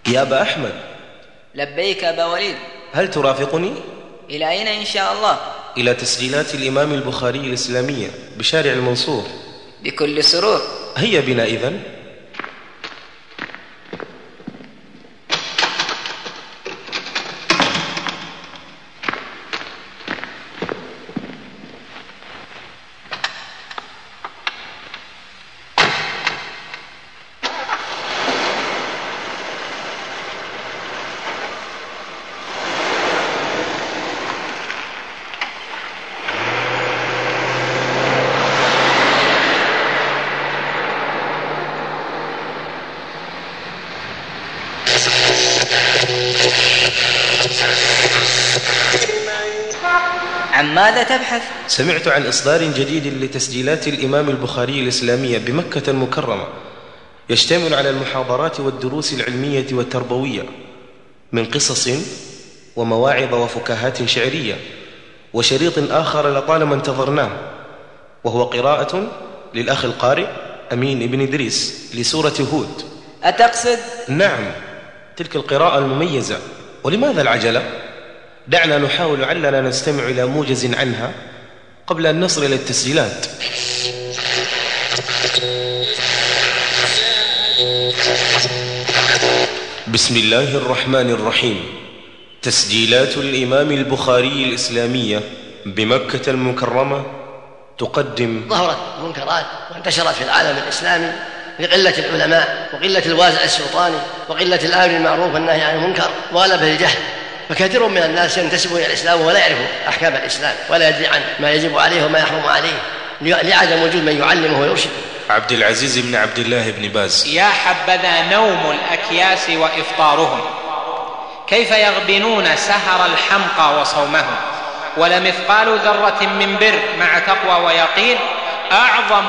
يا أبا أحمد. لبيك أبا وليد. هل ترافقني؟ إلى أين إن شاء الله؟ إلى تسجيلات الإمام البخاري الإسلامية بشارع المنصور. بكل سرور. هيا بنا إذن. عن ماذا تبحث؟ سمعت عن إصدار جديد لتسجيلات الإمام البخاري الإسلامية بمكة المكرمة، يشتمل على المحاضرات والدروس العلمية والتربوية من قصص ومواعظ وفكاهات شعرية، وشريط آخر لطالما انتظرناه، وهو قراءة للأخ القارئ أمين بن إدريس لسورة هود. أتقصد؟ نعم، تلك القراءة المميزة. ولماذا العجلة؟ دعنا نحاول علنا نستمع إلى موجز عنها قبل أن نصل إلى التسجيلات. بسم الله الرحمن الرحيم. تسجيلات الإمام البخاري الإسلامية بمكة المكرمة تقدم. ظهرت منكرات وانتشرت في العالم الإسلامي لقلة العلماء وقلة الوازع السلطاني وقلة الآمر بالمعروف والنهي عن المنكر وغلبة الجهل، فكثير من الناس ينتسب إلى الإسلام ولا يعرف أحكام الإسلام ولا يدري عن ما يجب عليه وما يحرم عليه لعدم وجود من يعلمه ويرشده. عبد العزيز بن عبد الله بن باز. يا حبذا نوم الأكياس وإفطارهم، كيف يغبنون سهر الحمقى وصومهم، ولمثقال ذرة من بر مع تقوى ويقين أعظم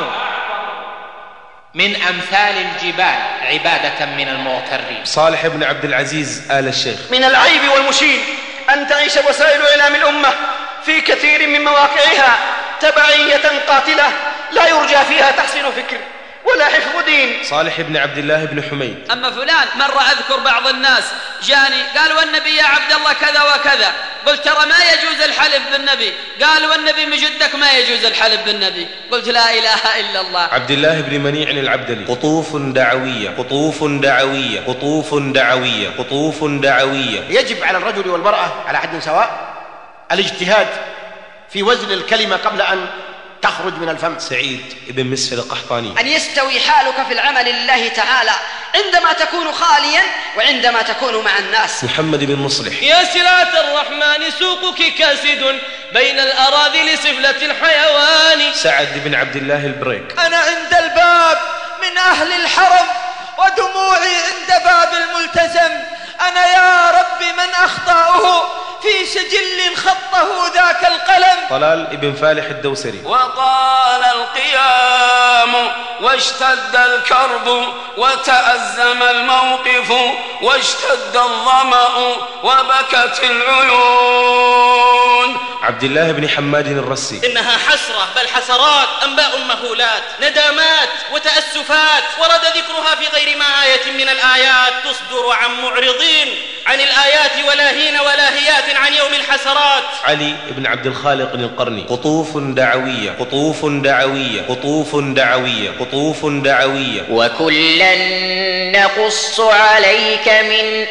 من أمثال الجبال عبادة من المغترين. صالح بن عبد العزيز آل الشيخ. من العيب والمشين أن تعيش وسائل إعلام الأمة في كثير من مواقعها تبعية قاتلة لا يرجى فيها تحسين فكر ولا حفظ دين. صالح بن عبد الله بن حميد. أما فلان مرة أذكر بعض الناس جاني قال والنبي يا عبد الله كذا وكذا، قلت ترى ما يجوز الحلف بالنبي، قال والنبي مجدك ما يجوز الحلف بالنبي، قلت لا إله إلا الله. عبد الله بن منيع العبدلي. قطوف دعوية قطوف دعوية قطوف دعوية قطوف دعوية. يجب على الرجل والمرأة على حد سواء الاجتهاد في وزن الكلمة قبل أن تخرج من الفم. سعيد بن مسفر القحطاني. أن يستوي حالك في العمل لله تعالى عندما تكون خاليا وعندما تكون مع الناس. محمد بن مصلح. يا سلعة الرحمن سوقك كاسد بين الأراذل سفلة الحيوان. سعد بن عبد الله البريك. أنا عند الباب من أهل الحرم ودموعي عند باب الملتزم، أنا يا رب من أخطأه في سجل خطه ذاك القلم. طلال بن فالح الدوسري. وطال القيام واشتد الكرب وتأزم الموقف واشتد الظمأ وبكت العيون. عبد الله بن حماد الرسي. إنها حسرة بل حسرات، أنباء مهولات، ندامات وتأسفات، ورد ذكرها في غير ما آية من الآيات تصدر عن معرضين عن الآيات ولاهين ولاهيات عن يوم الحسرات. علي بن عبد الخالق القرني. قطوف دعوية قطوف دعوية قطوف دعوية قطوف دعوية. وكلا نقص عليك من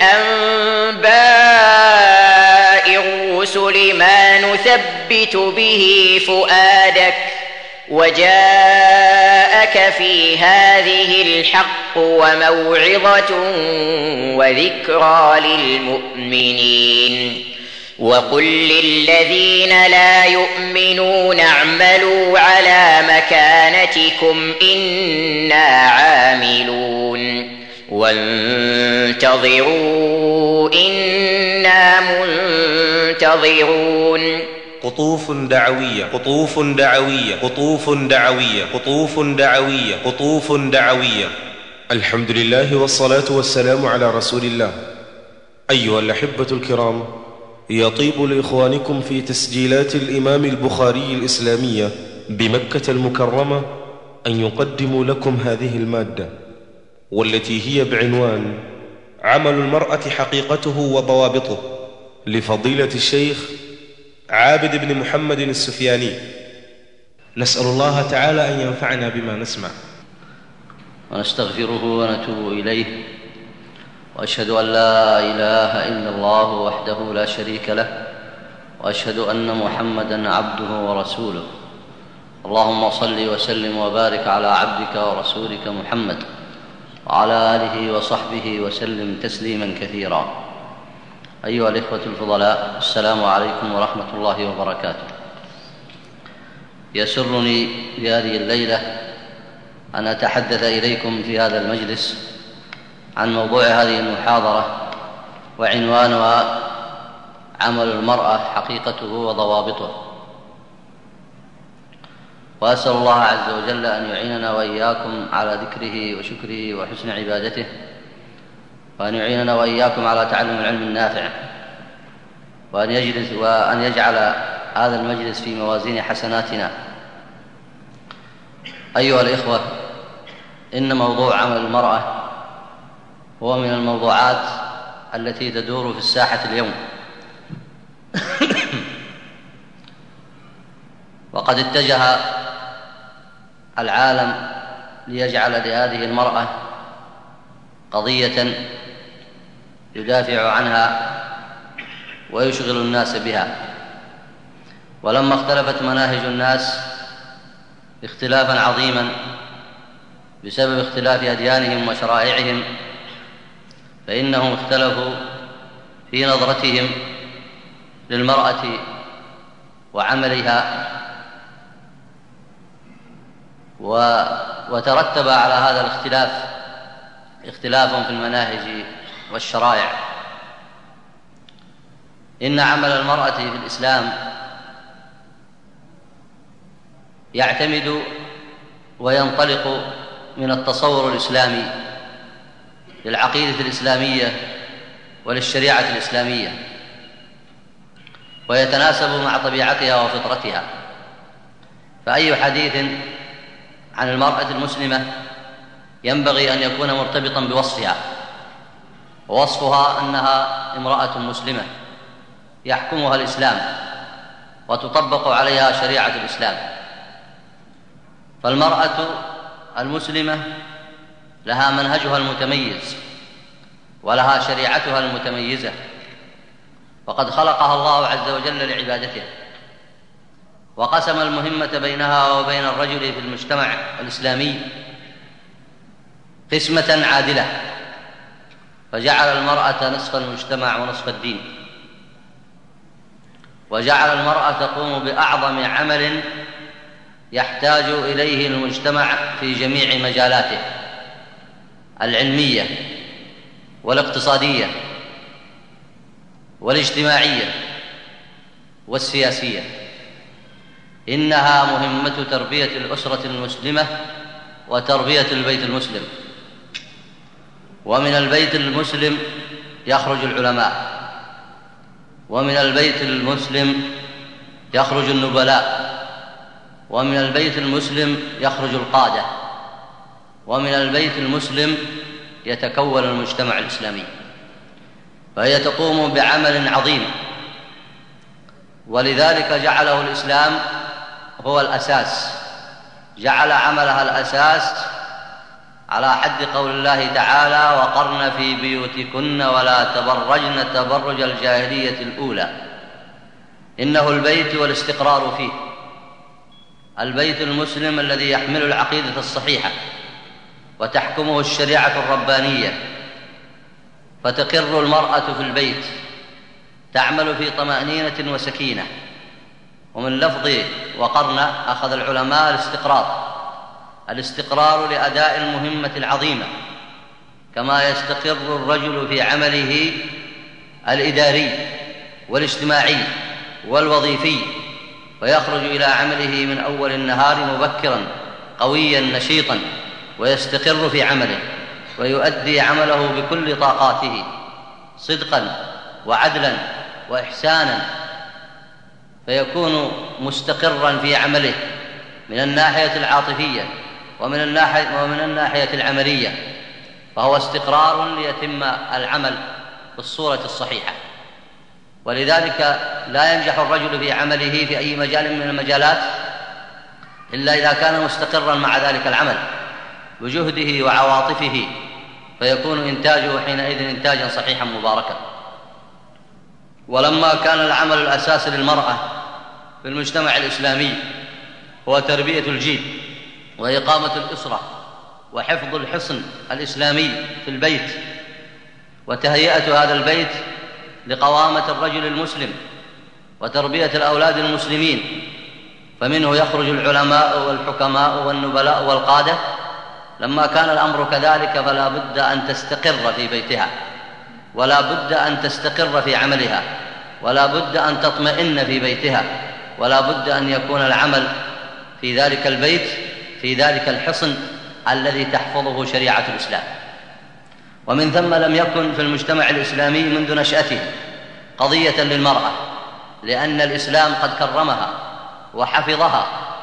أنباء الرسل ما نثبت به فؤادك وجاءك في هذه الحق وموعظة وذكرى للمؤمنين. وقل للذين لا يؤمنون اعملوا على مكانتكم إنا عاملون وانتظروا إنا منتظرون. قطوف دعوية قطوف دعوية قطوف دعوية قطوف دعوية قطوف دعوية. الحمد لله والصلاة والسلام على رسول الله. أيها الأحبة الكرام، يطيب لإخوانكم في تسجيلات الإمام البخاري الإسلامية بمكة المكرمة أن يقدموا لكم هذه المادة، والتي هي بعنوان عمل المرأة حقيقته وضوابطه، لفضيلة الشيخ عابد بن محمد السفياني. نسأل الله تعالى أن ينفعنا بما نسمع. ونستغفره ونتوب إليه، وأشهد أن لا إله إلا الله وحده لا شريك له، وأشهد أن محمدًا عبده ورسوله. اللهم صل وسلم وبارك على عبدك ورسولك محمد وعلى آله وصحبه وسلم تسليماً كثيرا. أيها الإخوة الفضلاء، السلام عليكم ورحمة الله وبركاته. يسرني في هذه الليلة أن أتحدث إليكم في هذا المجلس عن موضوع هذه المحاضرة، وعنوانها عمل المرأة حقيقته وضوابطه. وأسأل الله عز وجل أن يعيننا وإياكم على ذكره وشكره وحسن عبادته، وأن يعيننا وإياكم على تعلم العلم النافع، وأن يجعل هذا المجلس في موازين حسناتنا. أيها الإخوة، إن موضوع عمل المرأة هو من الموضوعات التي تدور في الساحة اليوم، وقد اتجه العالم ليجعل لهذه المرأة قضية يدافع عنها ويشغل الناس بها. ولما اختلفت مناهج الناس اختلافا عظيما بسبب اختلاف أديانهم وشرائعهم، فإنهم اختلفوا في نظرتهم للمرأة وعملها، وترتب على هذا الاختلاف اختلاف في المناهج والشرائع. إن عمل المرأة في الإسلام يعتمد وينطلق من التصور الإسلامي للعقيدة الإسلامية وللشريعة الإسلامية، ويتناسب مع طبيعتها وفطرتها. فأي حديث عن المرأة المسلمة ينبغي أن يكون مرتبطا بوصفها، ووصفها أنها امرأة مسلمة يحكمها الإسلام وتطبق عليها شريعة الإسلام. فالمرأة المسلمة لها منهجها المتميز ولها شريعتها المتميزة، وقد خلقها الله عز وجل لعبادته، وقسم المهمة بينها وبين الرجل في المجتمع الإسلامي قسمة عادلة، فجعل المرأة نصف المجتمع ونصف الدين، وجعل المرأة تقوم بأعظم عمل يحتاج إليه المجتمع في جميع مجالاته العلمية والاقتصادية والاجتماعية والسياسية. إنها مهمة تربية الأسرة المسلمة وتربية البيت المسلم. ومن البيت المسلم يخرج العلماء، ومن البيت المسلم يخرج النبلاء، ومن البيت المسلم يخرج القادة، ومن البيت المسلم يتكون المجتمع الإسلامي. فهي تقوم بعمل عظيم، ولذلك جعله الإسلام هو الأساس، جعل عملها الأساس على حد قول الله تعالى: وقرن في بيوتكن ولا تبرجن تبرج الجاهلية الأولى. إنه البيت والاستقرار فيه، البيت المسلم الذي يحمل العقيدة الصحيحة وتحكمه الشريعة الربانية، فتقر المرأة في البيت تعمل في طمأنينة وسكينة. ومن لفظ وقرن أخذ العلماء الاستقرار لأداء المهمة العظيمة، كما يستقر الرجل في عمله الإداري والاجتماعي والوظيفي، ويخرج إلى عمله من أول النهار مبكرا قويا نشيطا، ويستقر في عمله ويؤدي عمله بكل طاقاته صدقا وعدلا وإحسانا، فيكون مستقرا في عمله من الناحية العاطفية ومن الناحية العملية. فهو استقرار ليتم العمل بالصورة الصحيحة. ولذلك لا ينجح الرجل في عمله في أي مجال من المجالات إلا إذا كان مستقرا مع ذلك العمل بجهده وعواطفه، فيكون إنتاجه حينئذ إنتاجا صحيحا مباركا. ولما كان العمل الأساسي للمرأة في المجتمع الإسلامي هو تربية الجيل وإقامة الأسرة وحفظ الحصن الإسلامي في البيت وتهيئة هذا البيت لقوامة الرجل المسلم وتربية الأولاد المسلمين، فمنه يخرج العلماء والحكماء والنبلاء والقادة. لما كان الأمر كذلك فلا بد أن تستقر في بيتها، ولا بد أن تستقر في عملها، ولا بد أن تطمئن في بيتها، ولا بد أن يكون العمل في ذلك البيت في ذلك الحصن الذي تحفظه شريعة الإسلام. ومن ثم لم يكن في المجتمع الإسلامي منذ نشأته قضية للمرأة، لأن الإسلام قد كرمها وحفظها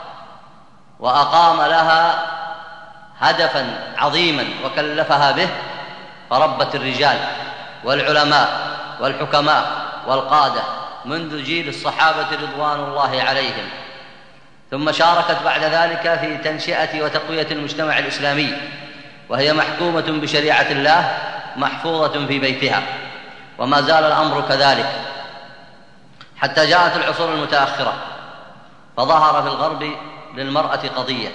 وأقام لها هدفا عظيما وكلفها به، فربت الرجال والعلماء والحكماء والقادة منذ جيل الصحابة رضوان الله عليهم، ثم شاركت بعد ذلك في تنشئة وتقوية المجتمع الإسلامي، وهي محكومة بشريعة الله محفوظة في بيتها. وما زال الأمر كذلك حتى جاءت العصور المتأخرة، فظهر في الغرب للمرأة قضية،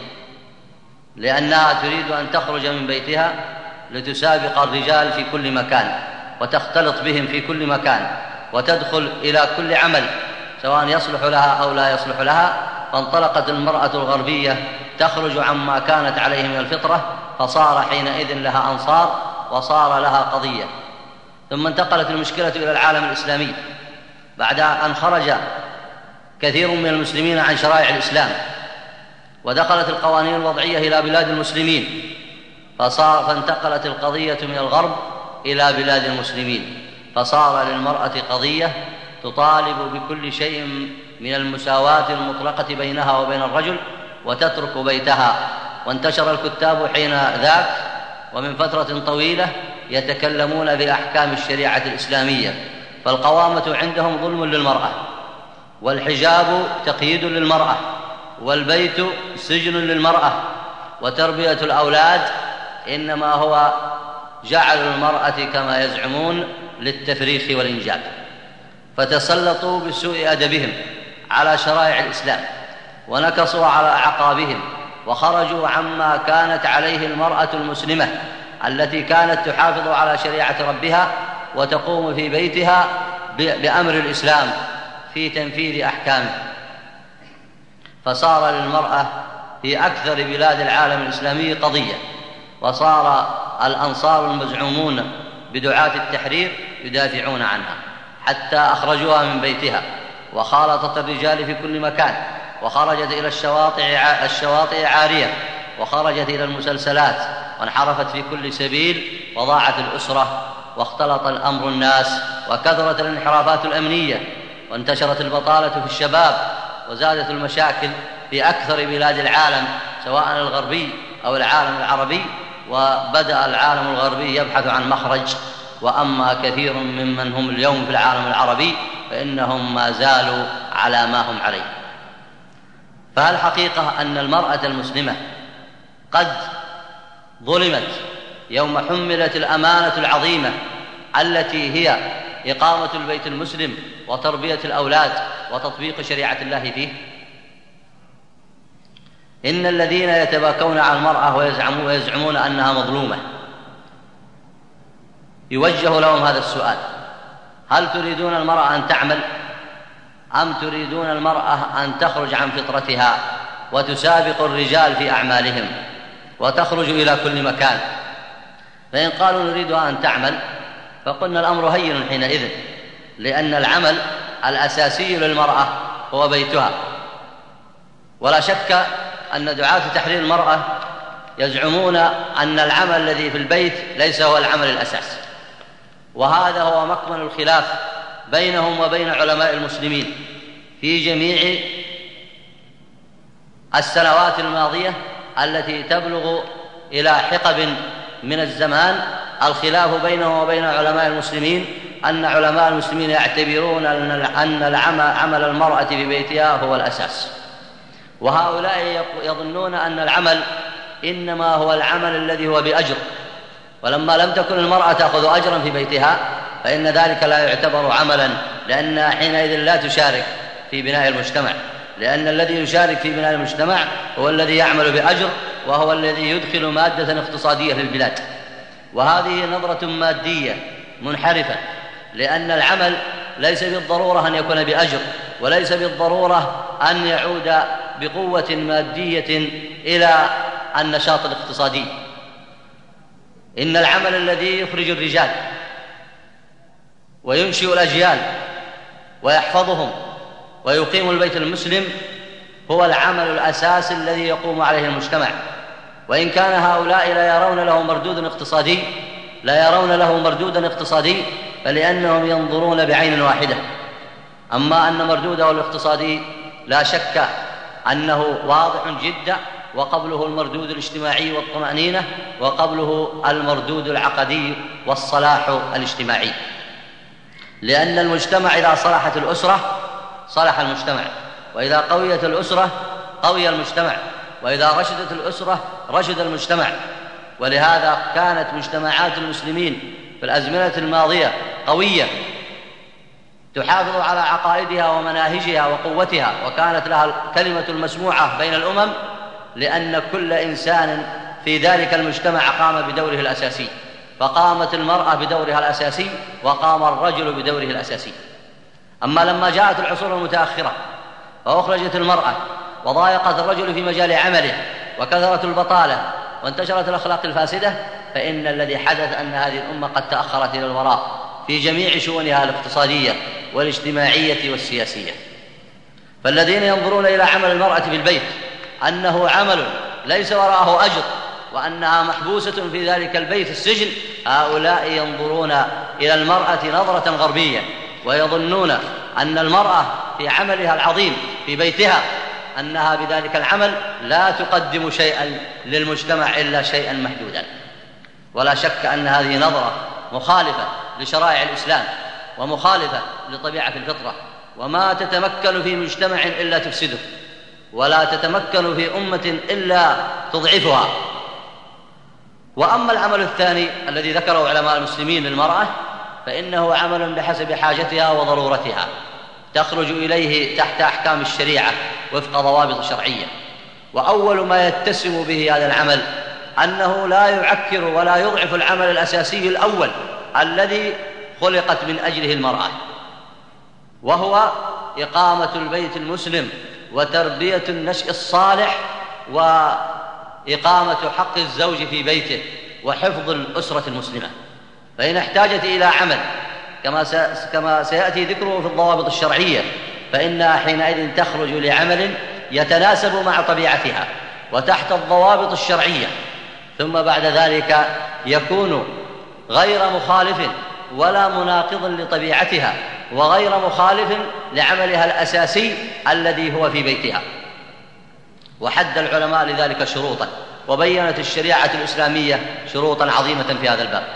لأنها تريد أن تخرج من بيتها لتسابق الرجال في كل مكان وتختلط بهم في كل مكان وتدخل إلى كل عمل سواء يصلح لها أو لا يصلح لها. فانطلقت المرأة الغربية تخرج عما كانت عليه من الفطرة، فصار حينئذ لها أنصار وصار لها قضية. ثم انتقلت المشكلة إلى العالم الإسلامي بعد أن خرج كثير من المسلمين عن شرائع الإسلام، ودخلت القوانين الوضعية إلى بلاد المسلمين، فانتقلت القضية من الغرب إلى بلاد المسلمين، فصار للمرأة قضية تطالب بكل شيء من المساواة المطلقة بينها وبين الرجل وتترك بيتها. وانتشر الكتاب حين ذاك ومن فترة طويلة يتكلمون بأحكام الشريعة الإسلامية، فالقوامة عندهم ظلم للمرأة، والحجاب تقييد للمرأة، والبيت سجن للمرأة، وتربية الأولاد إنما هو جعل المرأة كما يزعمون للتفريخ والإنجاب، فتسلطوا بسوء أدبهم على شرائع الإسلام ونكصوا على أعقابهم، وخرجوا عما كانت عليه المرأة المسلمة التي كانت تحافظ على شريعة ربها وتقوم في بيتها بأمر الإسلام في تنفيذ أحكامه. فصار للمرأة في أكثر بلاد العالم الإسلامي قضية، وصار الأنصار المزعومون بدعاة التحرير يدافعون عنها حتى أخرجوها من بيتها، وخالطت الرجال في كل مكان، وخرجت إلى الشواطئ عارية، وخرجت إلى المسلسلات، وانحرفت في كل سبيل، وضاعت الأسرة، واختلط الأمر الناس، وكثرت الانحرافات الأمنية، وانتشرت البطالة في الشباب، وزادت المشاكل في أكثر بلاد العالم سواء الغربي أو العالم العربي، وبدأ العالم الغربي يبحث عن مخرج. وأما كثير ممن هم اليوم في العالم العربي فإنهم ما زالوا على ما هم عليه. فالحقيقة أن المرأة المسلمة قد ظلمت يوم حملت الأمانة العظيمة التي هي إقامة البيت المسلم وتربية الأولاد وتطبيق شريعة الله فيه. إن الذين يتباكون على المرأة ويزعمون أنها مظلومة يوجه لهم هذا السؤال: هل تريدون المرأة أن تعمل، أم تريدون المرأة أن تخرج عن فطرتها وتسابق الرجال في أعمالهم وتخرج إلى كل مكان؟ فإن قالوا نريدها أن تعمل فقلنا الأمر هين حينئذ، لأن العمل الأساسي للمرأة هو بيتها. ولا شك أن دعاة تحرير المرأة يزعمون أن العمل الذي في البيت ليس هو العمل الأساسي، وهذا هو مكمن الخلاف بينهم وبين علماء المسلمين في جميع السنوات الماضية التي تبلغ إلى حقب من الزمان الخلاف بينه وبين علماء المسلمين، أن علماء المسلمين يعتبرون أن عمل المرأة في بيتها هو الأساس، وهؤلاء يظنون أن العمل إنما هو العمل الذي هو بأجر، ولما لم تكن المرأة تأخذ أجرا في بيتها فإن ذلك لا يعتبر عملا، لأنها حينئذ لا تشارك في بناء المجتمع، لأن الذي يشارك في بناء المجتمع هو الذي يعمل بأجر، وهو الذي يدخل مادة اقتصادية في البلاد. وهذه نظرة مادية منحرفة، لأن العمل ليس بالضرورة أن يكون بأجر، وليس بالضرورة أن يعود بقوة مادية إلى النشاط الاقتصادي. إن العمل الذي يخرج الرجال وينشئ الأجيال ويحفظهم ويقيم البيت المسلم هو العمل الأساسي الذي يقوم عليه المجتمع. وإن كان هؤلاء لا يرون له مردودا اقتصادي فلأنهم ينظرون بعين واحدة. أما أن مردوده الاقتصادي لا شك أنه واضح جدا، وقبله المردود الاجتماعي والطمأنينة، وقبله المردود العقدي والصلاح الاجتماعي. لأن المجتمع إذا صلحت الأسرة صلح المجتمع، وإذا قويت الأسرة قوي المجتمع، وإذا رشدت الأسرة رشد المجتمع. ولهذا كانت مجتمعات المسلمين في الأزمنة الماضية قوية تحافظ على عقائدها ومناهجها وقوتها، وكانت لها الكلمة المسموعة بين الأمم، لأن كل إنسان في ذلك المجتمع قام بدوره الأساسي، فقامت المرأة بدورها الأساسي وقام الرجل بدوره الأساسي. أما لما جاءت العصور المتأخرة فأخرجت المرأة وضايقت الرجل في مجال عمله وكثرت البطالة وانتشرت الأخلاق الفاسدة، فإن الذي حدث أن هذه الأمة قد تأخرت إلى الوراء في جميع شؤونها الاقتصادية والاجتماعية والسياسية. فالذين ينظرون إلى عمل المرأة في البيت أنه عمل ليس وراءه أجر وأنها محبوسة في ذلك البيت السجن، هؤلاء ينظرون إلى المرأة نظرة غربية، ويظنون أن المرأة في عملها العظيم في بيتها أنها بذلك العمل لا تقدم شيئا للمجتمع إلا شيئا محدودا. ولا شك أن هذه نظرة مخالفة لشرائع الإسلام ومخالفة لطبيعة الفطرة، وما تتمكن في مجتمع إلا تفسده، ولا تتمكن في أمة إلا تضعفها. وأما العمل الثاني الذي ذكره علماء المسلمين للمرأة فإنه عمل بحسب حاجتها وضرورتها، تخرج إليه تحت أحكام الشريعة وفق ضوابط شرعية. وأول ما يتسم به هذا العمل أنه لا يعكر ولا يضعف العمل الأساسي الأول الذي خلقت من أجله المرأة، وهو إقامة البيت المسلم وتربية النشء الصالح وإقامة حق الزوج في بيته وحفظ الأسرة المسلمة. فإن احتاجت إلى عمل كما سيأتي ذكره في الضوابط الشرعية فإنها حينئذ تخرج لعمل يتناسب مع طبيعتها وتحت الضوابط الشرعية، ثم بعد ذلك يكون غير مخالف ولا مناقض لطبيعتها وغير مخالف لعملها الأساسي الذي هو في بيتها. وحد العلماء لذلك شروطا، وبينت الشريعة الإسلامية شروطا عظيمة في هذا الباب.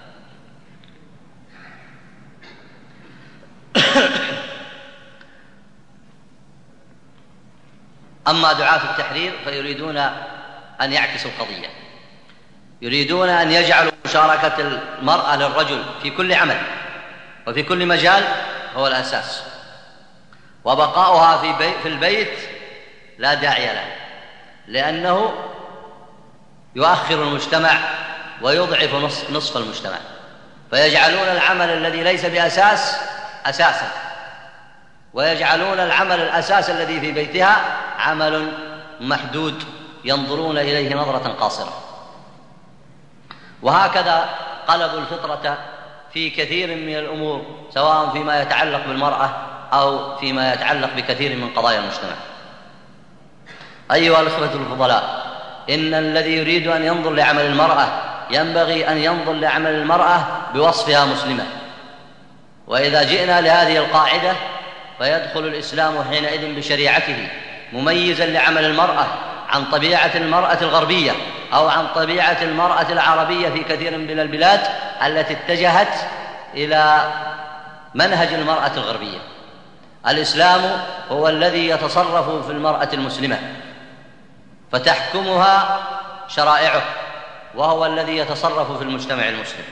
أما دعاة التحرير فيريدون أن يعكسوا القضية، يريدون أن يجعلوا مشاركة المرأة للرجل في كل عمل وفي كل مجال هو الأساس، وبقاؤها في البيت لا داعي له، لأنه يؤخر المجتمع ويضعف نصف المجتمع، فيجعلون العمل الذي ليس بأساس أساسا، ويجعلون العمل الأساس الذي في بيتها عمل محدود ينظرون إليه نظرة قاصرة. وهكذا قلبوا الفطرة في كثير من الأمور، سواء فيما يتعلق بالمرأة أو فيما يتعلق بكثير من قضايا المجتمع. أيها الأخوة الفضلاء، إن الذي يريد أن ينظر لعمل المرأة ينبغي أن ينظر لعمل المرأة بوصفها مسلمة. وإذا جئنا لهذه القاعدة فيدخل الإسلام حينئذ بشريعته مميزا لعمل المرأة عن طبيعة المرأة الغربية أو عن طبيعة المرأة العربية في كثير من البلاد التي اتجهت إلى منهج المرأة الغربية. الإسلام هو الذي يتصرف في المرأة المسلمة فتحكمها شرائعه، وهو الذي يتصرف في المجتمع المسلم.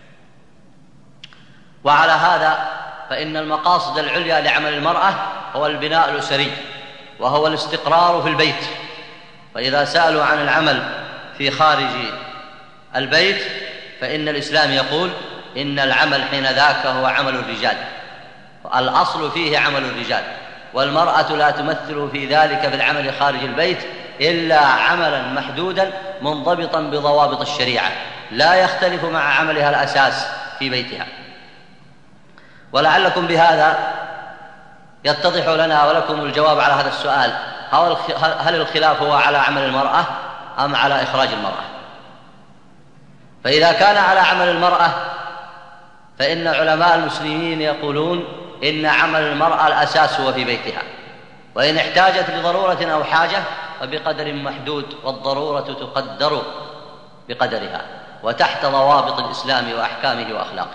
وعلى هذا فإن المقاصد العليا لعمل المرأة هو البناء الأسري، وهو الاستقرار في البيت. فإذا سألوا عن العمل في خارج البيت فإن الإسلام يقول إن العمل حين ذاك هو عمل الرجال، الأصل فيه عمل الرجال، والمرأة لا تمثل في ذلك في العمل خارج البيت إلا عملا محدودا منضبطا بضوابط الشريعة لا يختلف مع عملها الأساس في بيتها. ولعلكم بهذا يتضح لنا ولكم الجواب على هذا السؤال: هل الخلاف هو على عمل المرأة أم على إخراج المرأة؟ فإذا كان على عمل المرأة فإن علماء المسلمين يقولون إن عمل المرأة الأساس هو في بيتها، وإن احتاجت لضرورة أو حاجة فبقدر محدود، والضرورة تقدر بقدرها وتحت ضوابط الإسلام وأحكامه وأخلاقه.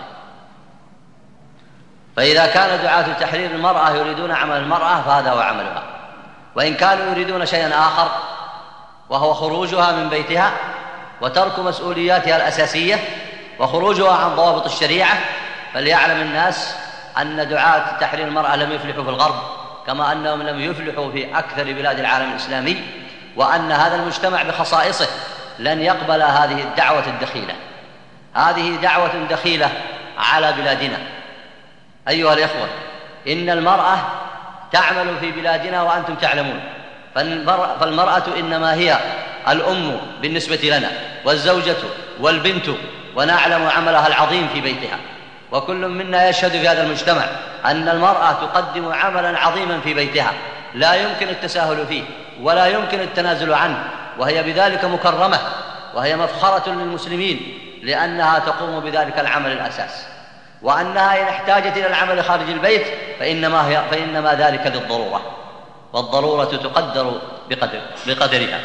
فإذا كان دعاة تحرير المرأة يريدون عمل المرأة فهذا هو عملها، وإن كانوا يريدون شيئا آخر وهو خروجها من بيتها وترك مسؤولياتها الأساسية وخروجها عن ضوابط الشريعة، فليعلم الناس أن دعاة تحرير المرأة لم يفلحوا في الغرب كما أنهم لم يفلحوا في أكثر بلاد العالم الإسلامي، وأن هذا المجتمع بخصائصه لن يقبل هذه الدعوة الدخيلة. هذه دعوة دخيلة على بلادنا. أيها الإخوة، إن المرأة تعمل في بلادنا وأنتم تعلمون، فالمرأة إنما هي الأم بالنسبة لنا والزوجة والبنت، ونعلم عملها العظيم في بيتها، وكل منا يشهد في هذا المجتمع أن المرأة تقدم عملا عظيما في بيتها لا يمكن التساهل فيه ولا يمكن التنازل عنه، وهي بذلك مكرمة، وهي مفخرة للمسلمين لأنها تقوم بذلك العمل الأساس، وأنها إن احتاجت إلى العمل خارج البيت فإنما ذلك للضرورة، والضرورة تقدر بقدرها.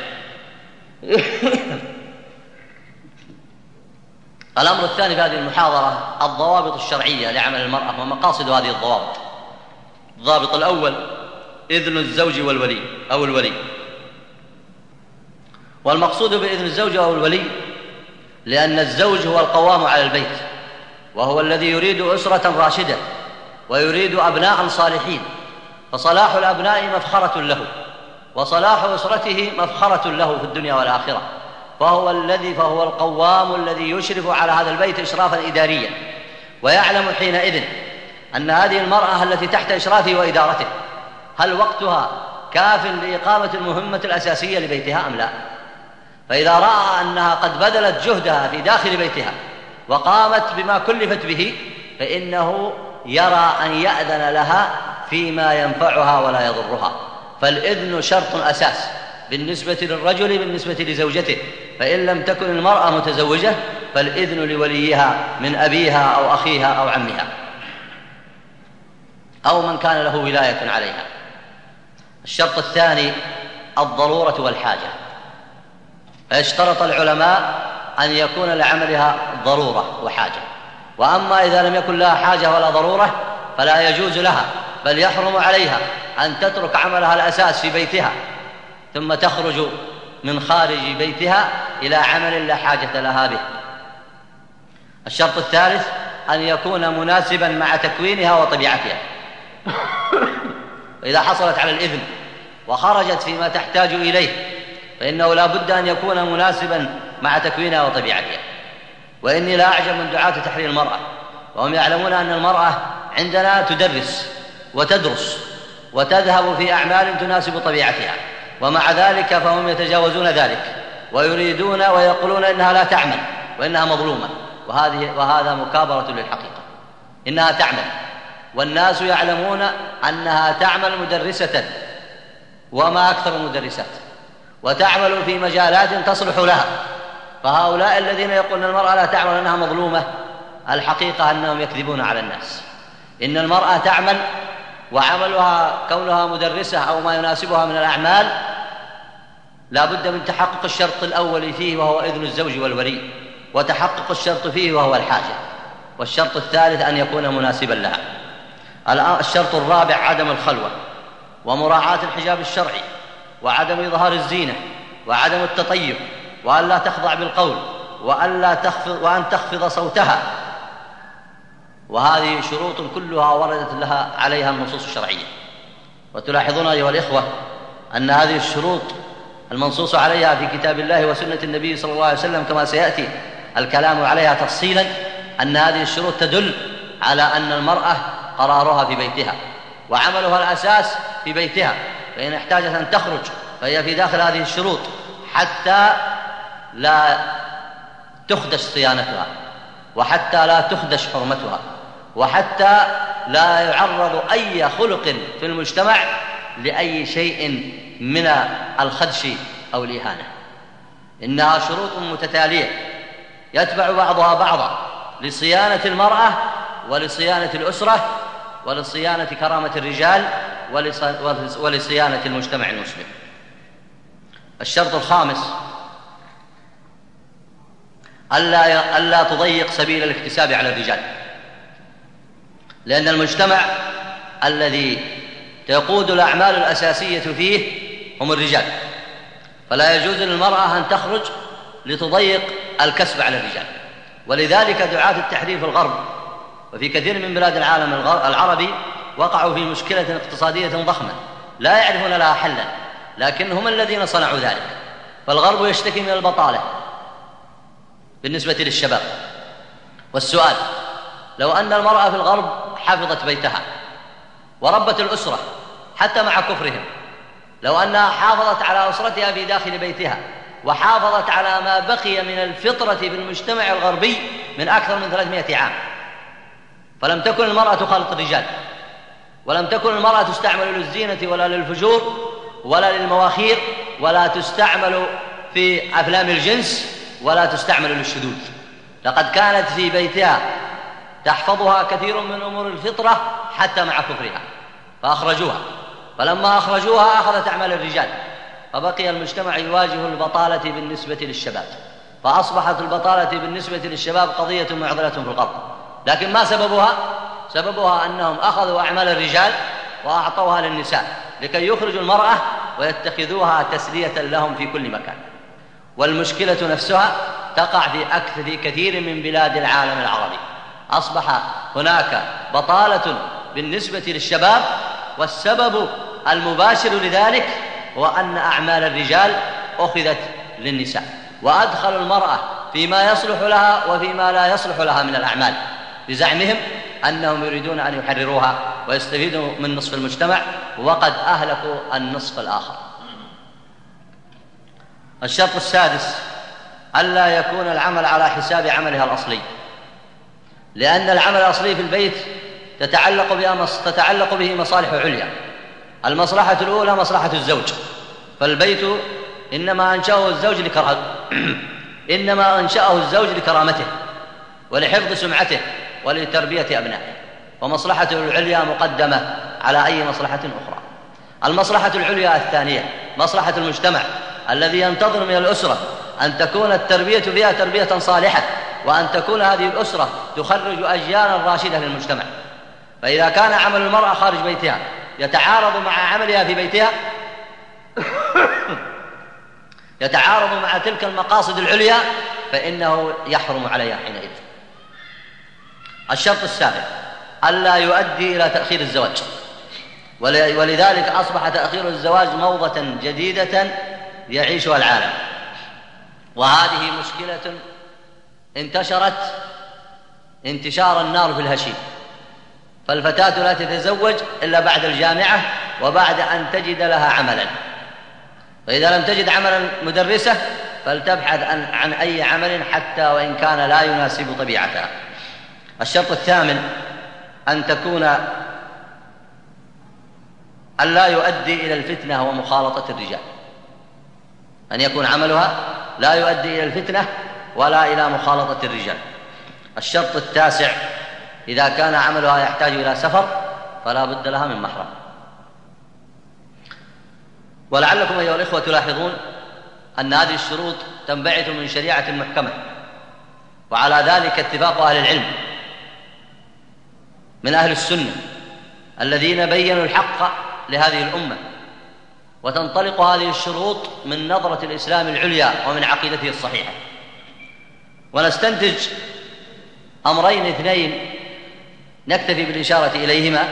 الأمر الثاني في هذه المحاضرة الضوابط الشرعية لعمل المرأة ومقاصد هذه الضوابط. الضابط الأول إذن الزوج والولي أو الولي. والمقصود بإذن الزوج أو الولي لأن الزوج هو القوام على البيت، وهو الذي يريد أسرة راشدة ويريد أبناء صالحين، فصلاح الأبناء مفخرة له، وصلاح أسرته مفخرة له في الدنيا والآخرة، فهو القوام الذي يشرف على هذا البيت إشرافا إداريا، ويعلم حينئذ أن هذه المرأة التي تحت إشرافه وإدارته هل وقتها كاف لإقامة المهمة الأساسية لبيتها أم لا. فإذا رأى أنها قد بذلت جهدها في داخل بيتها وقامت بما كلفت به فإنه يرى أن يأذن لها فيما ينفعها ولا يضرها. فالإذن شرط أساس بالنسبة للرجل بالنسبة لزوجته، فإن لم تكن المرأة متزوجة فالإذن لوليها من أبيها أو أخيها أو عمها أو من كان له ولاية عليها. الشرط الثاني الضرورة والحاجة، فاشترط العلماء أن يكون لعملها ضرورة وحاجة، وأما إذا لم يكن لها حاجة ولا ضرورة فلا يجوز لها بل يحرم عليها أن تترك عملها الأساس في بيتها ثم تخرج من خارج بيتها إلى عمل لا حاجة لها به. الشرط الثالث أن يكون مناسبا مع تكوينها وطبيعتها، وإذا حصلت على الإذن وخرجت فيما تحتاج إليه فإنه لا بد أن يكون مناسبا مع تكوينها وطبيعتها. وإني لا أعجب من دعاة تحرير المرأة، وهم يعلمون أن المرأة عندنا تدرس وتدرس وتذهب في أعمال تناسب طبيعتها، ومع ذلك فهم يتجاوزون ذلك ويريدون ويقولون إنها لا تعمل وإنها مظلومة، وهذا مكابرة للحقيقة. إنها تعمل، والناس يعلمون أنها تعمل مدرسة وما أكثر المدرسات، وتعمل في مجالات تصلح لها. فهؤلاء الذين يقولون المرأة لا تعمل أنها مظلومة الحقيقة أنهم يكذبون على الناس. إن المرأة تعمل، وعملها كونها مدرسة أو ما يناسبها من الأعمال لا بد من تحقق الشرط الأول فيه وهو إذن الزوج والولي، وتحقق الشرط فيه وهو الحاجة، والشرط الثالث أن يكون مناسبا لها. الشرط الرابع عدم الخلوة، ومراعاة الحجاب الشرعي، وعدم إظهار الزينة، وعدم التطيب، وأن لا تخضع بالقول، وأن تخفض صوتها. وهذه شروط كلها وردت لها عليها النصوص الشرعية. وتلاحظون أيها الإخوة أن هذه الشروط المنصوص عليها في كتاب الله وسنة النبي صلى الله عليه وسلم كما سيأتي الكلام عليها تفصيلا، أن هذه الشروط تدل على أن المرأة قرارها في بيتها وعملها الأساس في بيتها، فإن احتاجت أن تخرج فهي في داخل هذه الشروط حتى لا تخدش صيانتها، وحتى لا تخدش حرمتها، وحتى لا يعرض أي خلق في المجتمع لأي شيء من الخدش أو الإهانة. إنها شروط متتالية يتبع بعضها بعضا لصيانة المرأة ولصيانة الأسرة ولصيانة كرامة الرجال ولصيانة المجتمع المسلم. الشرط الخامس ألا تضيق سبيل الاكتساب على الرجال، لأن المجتمع الذي تقود الأعمال الأساسية فيه هم الرجال، فلا يجوز للمرأة أن تخرج لتضيق الكسب على الرجال. ولذلك دعاة التحرير في الغرب وفي كثير من بلاد العالم العربي وقعوا في مشكلة اقتصادية ضخمة لا يعرفون لها حلا، لكن هم الذين صنعوا ذلك. فالغرب يشتكي من البطالة بالنسبة للشباب. والسؤال: لو أن المرأة في الغرب حفظت بيتها وربت الأسرة حتى مع كفرهم، لو أنها حافظت على أسرتها في داخل بيتها وحافظت على ما بقي من الفطرة في المجتمع الغربي من أكثر من 300 عام، فلم تكن المرأة تخالط الرجال، ولم تكن المرأة تستعمل للزينة ولا للفجور ولا للمواخير، ولا تستعمل في أفلام الجنس، ولا تستعمل للشذوذ، لقد كانت في بيتها تحفظها كثير من أمور الفطرة حتى مع كفرها، فأخرجوها. فلما أخرجوها أخذت أعمال الرجال، فبقي المجتمع يواجه البطالة بالنسبة للشباب، فأصبحت البطالة بالنسبة للشباب قضية معضلة في الغرب. لكن ما سببها؟ سببها أنهم أخذوا أعمال الرجال وأعطوها للنساء لكي يخرجوا المرأة ويتخذوها تسلية لهم في كل مكان. والمشكلة نفسها تقع في كثير من بلاد العالم العربي. أصبح هناك بطالة بالنسبة للشباب، والسبب المباشر لذلك هو أن أعمال الرجال أخذت للنساء، وأدخلوا المرأة فيما يصلح لها وفيما لا يصلح لها من الأعمال، بزعمهم أنهم يريدون أن يحرروها ويستفيدوا من نصف المجتمع، وقد أهلكوا النصف الآخر. الشرط السادس ألا يكون العمل على حساب عملها الأصلي، لأن العمل الأصلي في البيت تتعلق به مصالح عليا. المصلحة الأولى مصلحة الزوج، فالبيت إنما أنشأه الزوج لكرامته ولحفظ سمعته ولتربية أبنائه، ومصلحته العليا مقدمة على أي مصلحة أخرى. المصلحة العليا الثانية مصلحة المجتمع الذي ينتظر من الأسرة أن تكون التربية فيها تربية صالحة، وأن تكون هذه الأسرة تخرج أجيالا راشدة للمجتمع. فإذا كان عمل المرأة خارج بيتها يتعارض مع عملها في بيتها يتعارض مع تلك المقاصد العليا، فإنه يحرم عليها حينئذ. الشرط السابع ألا يؤدي إلى تأخير الزواج، ولذلك أصبح تأخير الزواج موضة جديدة يعيشها العالم، وهذه مشكلة انتشرت انتشار النار في الهشيم. فالفتاة لا تتزوج إلا بعد الجامعة وبعد أن تجد لها عملا، فإذا لم تجد عملا مدرسة فلتبحث عن أي عمل حتى وإن كان لا يناسب طبيعتها. الشرط الثامن أن لا يؤدي إلى الفتنة ومخالطة الرجال، أن يكون عملها لا يؤدي إلى الفتنة ولا إلى مخالطة الرجال. الشرط التاسع إذا كان عملها يحتاج إلى سفر فلا بد لها من محرم. ولعلكم أيها الإخوة تلاحظون أن هذه الشروط تنبعث من شريعة محكمة، وعلى ذلك اتفاق أهل العلم من أهل السنة الذين بيّنوا الحق لهذه الأمة، وتنطلق هذه الشروط من نظرة الإسلام العليا ومن عقيدته الصحيحة. ونستنتج أمرين اثنين نكتفي بالإشارة إليهما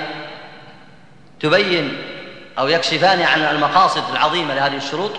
تبين أو يكشفان عن المقاصد العظيمة لهذه الشروط.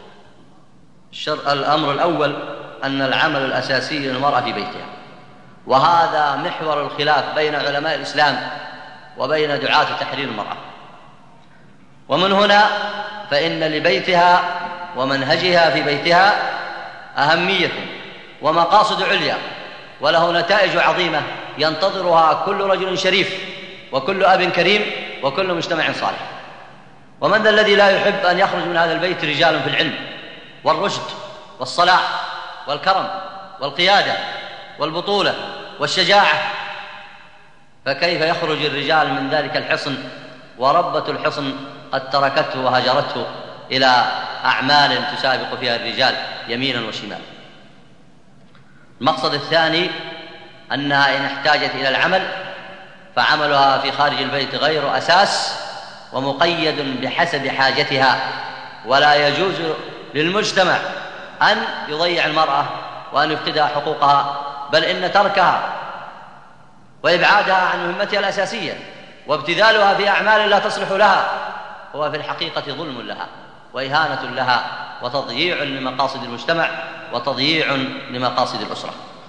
الأمر الأول أن العمل الأساسي للمرأة في بيتها، وهذا محور الخلاف بين علماء الإسلام وبين دعاة تحرير المرأة. ومن هنا فإن لبيتها ومنهجها في بيتها أهمية ومقاصد عليا، وله نتائج عظيمة ينتظرها كل رجل شريف وكل أب كريم وكل مجتمع صالح. ومن ذا الذي لا يحب أن يخرج من هذا البيت رجال في العلم والرشد والصلاح والكرم والقيادة والبطولة والشجاعة؟ فكيف يخرج الرجال من ذلك الحصن وربة الحصن قد تركته وهجرته إلى أعمال تسابق فيها الرجال يمينا وشمالا؟ المقصد الثاني أنها إن احتاجت إلى العمل فعملها في خارج البيت غير أساس ومقيد بحسب حاجتها، ولا يجوز للمجتمع أن يضيع المرأة وأن يفقدها حقوقها، بل إن تركها وإبعادها عن مهمتها الأساسية وابتذالها في أعمال لا تصلح لها هو في الحقيقة ظلم لها وإهانة لها وتضييع لمقاصد المجتمع وتضييع لمقاصد الأسرة.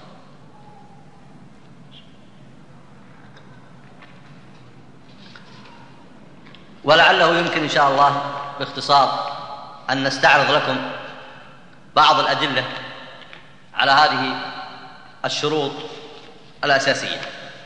ولعله يمكن إن شاء الله باختصار أن نستعرض لكم بعض الأدلة على هذه الشروط الأساسية.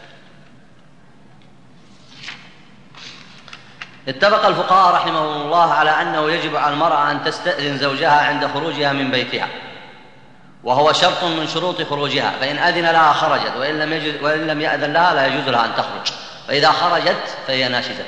اتفق الفقهاء رحمهم الله على أنه يجب على المرأة أن تستأذن زوجها عند خروجها من بيتها، وهو شرط من شروط خروجها، فإن أذن لها خرجت، وإن لم يأذن لها لا يجوز لها أن تخرج، فإذا خرجت فهي ناشزة.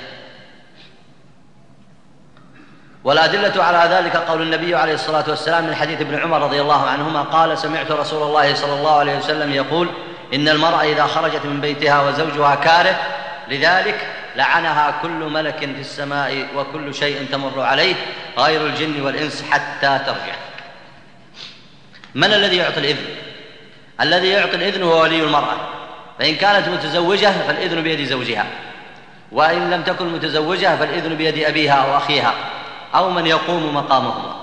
والأدلة على ذلك قول النبي عليه الصلاة والسلام من حديث ابن عمر رضي الله عنهما قال: سمعت رسول الله صلى الله عليه وسلم يقول: إن المرأة إذا خرجت من بيتها وزوجها كاره لذلك لعنها كل ملك في السماء وكل شيء تمر عليه غير الجن والإنس حتى ترجع. من الذي يعطي الإذن؟ الذي يعطي الإذن هو ولي المرأة، فإن كانت متزوجة فالإذن بيد زوجها، وإن لم تكن متزوجة فالإذن بيد أبيها أو أخيها أو من يقوم مقامهما.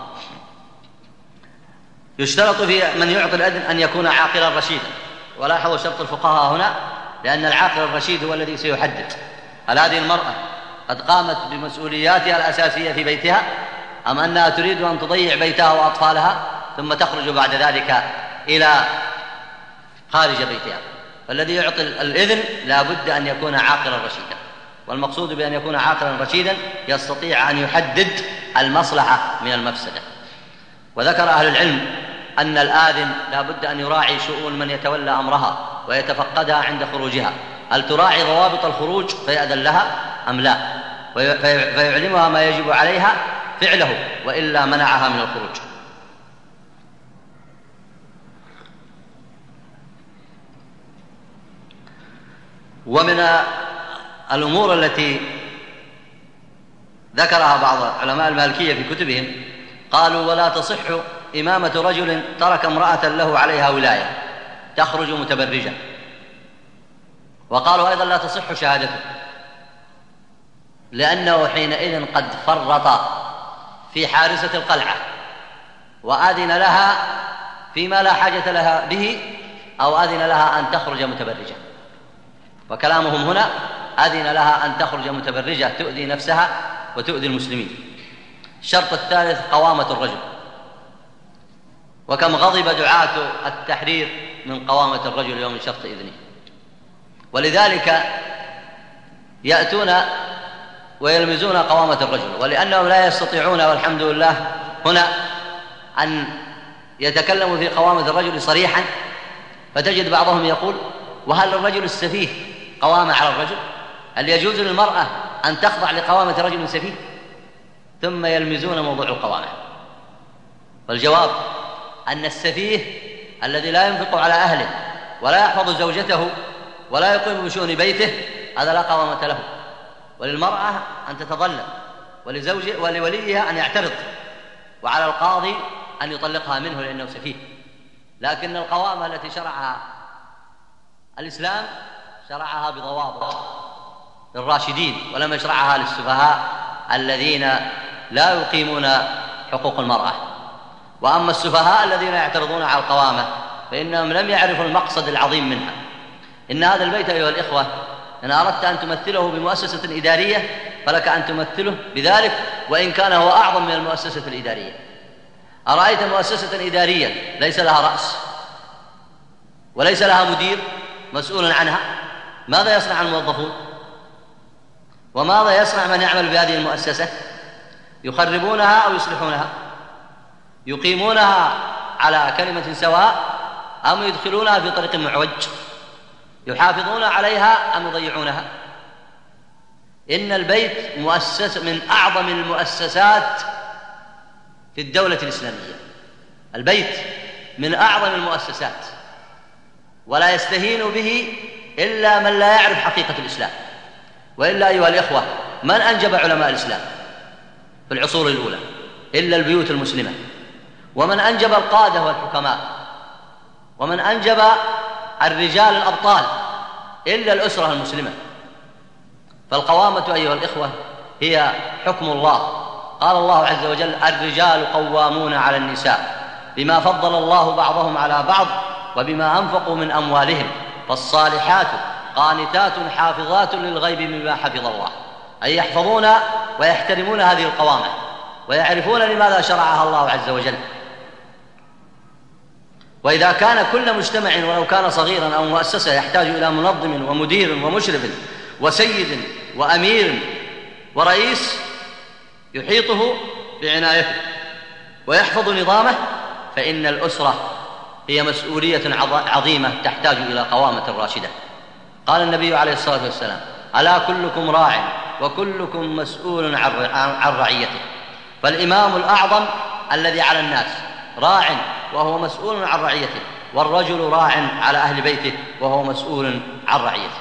يشترط في من يعطي الإذن أن يكون عاقلا رشيدا، ولاحظوا شرط الفقهاء هنا، لأن العاقل الرشيد هو الذي سيحدد هل هذه المرأة قد قامت بمسؤولياتها الأساسية في بيتها أم أنها تريد أن تضيع بيتها وأطفالها ثم تخرج بعد ذلك إلى خارج بيتها. فالذي يعطي الإذن لا بد أن يكون عاقلا رشيدا، والمقصود بأن يكون عاقلا رشيدا يستطيع أن يحدد المصلحة من المفسدة. وذكر أهل العلم أن الآذن لا بد أن يراعي شؤون من يتولى أمرها ويتفقدها عند خروجها، هل تراعي ضوابط الخروج فيأذن لها أم لا، فيعلمها ما يجب عليها فعله وإلا منعها من الخروج. ومن الأمور التي ذكرها بعض علماء المالكية في كتبهم قالوا: ولا تصح إمامة رجل ترك امرأة له عليها ولاية تخرج متبرجة. وقالوا أيضا: لا تصح شهادته، لأنه حينئذ قد فرط في حارسة القلعة وأذن لها فيما لا حاجة لها به، أو أذن لها أن تخرج متبرجة. وكلامهم هنا أذن لها أن تخرج متبرجة تؤذي نفسها وتؤذي المسلمين. الشرط الثالث قوامة الرجل، وكم غضب دعاة التحرير من قوامة الرجل يوم شرط إذنه، ولذلك يأتون ويلمزون قوامة الرجل، ولأنهم لا يستطيعون والحمد لله هنا أن يتكلموا في قوامة الرجل صريحا، فتجد بعضهم يقول: وهل الرجل السفيه قوامة على الرجل؟ هل يجوز للمرأة أن تخضع لقوامة رجل سفيه؟ ثم يلمزون موضوع القوامة. فالجواب أن السفيه الذي لا ينفق على أهله ولا يحفظ زوجته ولا يقوم بشؤون بيته هذا لا قوامة له. وللمرأة أن تتظلم، ولوليها أن يعترض، وعلى القاضي أن يطلقها منه لأنه سفيه. لكن القوامة التي شرعها الإسلام شرعها بضوابط للراشدين، ولم يشرعها للسفهاء الذين لا يقيمون حقوق المرأة. وأما السفهاء الذين يعترضون على القوامة فإنهم لم يعرفوا المقصد العظيم منها. إن هذا البيت أيها الإخوة إن أردت أن تمثله بمؤسسة إدارية فلك أن تمثله بذلك، وإن كان هو أعظم من المؤسسة الإدارية. أرأيت مؤسسة إدارية ليس لها رأس وليس لها مدير مسؤول عنها، ماذا يصنع الموظفون؟ وماذا يصنع من يعمل بهذه المؤسسة؟ يخربونها أو يصلحونها؟ يقيمونها على كلمة سواء أم يدخلونها في طريق معوج؟ يحافظون عليها أم يضيعونها؟ إن البيت مؤسسة من أعظم المؤسسات في الدولة الإسلامية. البيت من أعظم المؤسسات، ولا يستهين به إلا من لا يعرف حقيقة الإسلام. وإلا أيها الإخوة من أنجب علماء الإسلام في العصور الأولى إلا البيوت المسلمة؟ ومن أنجب القادة والحكماء؟ ومن أنجب الرجال الأبطال إلا الأسرة المسلمة؟ فالقوامة أيها الإخوة هي حكم الله. قال الله عز وجل: الرجال قوامون على النساء بما فضل الله بعضهم على بعض وبما أنفقوا من أموالهم فالصالحات قانتات حافظات للغيب بما حفظ الله. أي يحفظون ويحترمون هذه القوامة ويعرفون لماذا شرعها الله عز وجل. وإذا كان كل مجتمع ولو كان صغيرا أو مؤسسة يحتاج إلى منظم ومدير ومشرف وسيد وأمير ورئيس يحيطه بعنايته ويحفظ نظامه، فإن الأسرة هي مسؤولية عظيمة تحتاج إلى قوامة راشدة. قال النبي عليه الصلاة والسلام: ألا كلكم راع وكلكم مسؤول عن رعيته. فالإمام الأعظم الذي على الناس راع وهو مسؤول عن رعيته، والرجل راع على أهل بيته وهو مسؤول عن رعيته.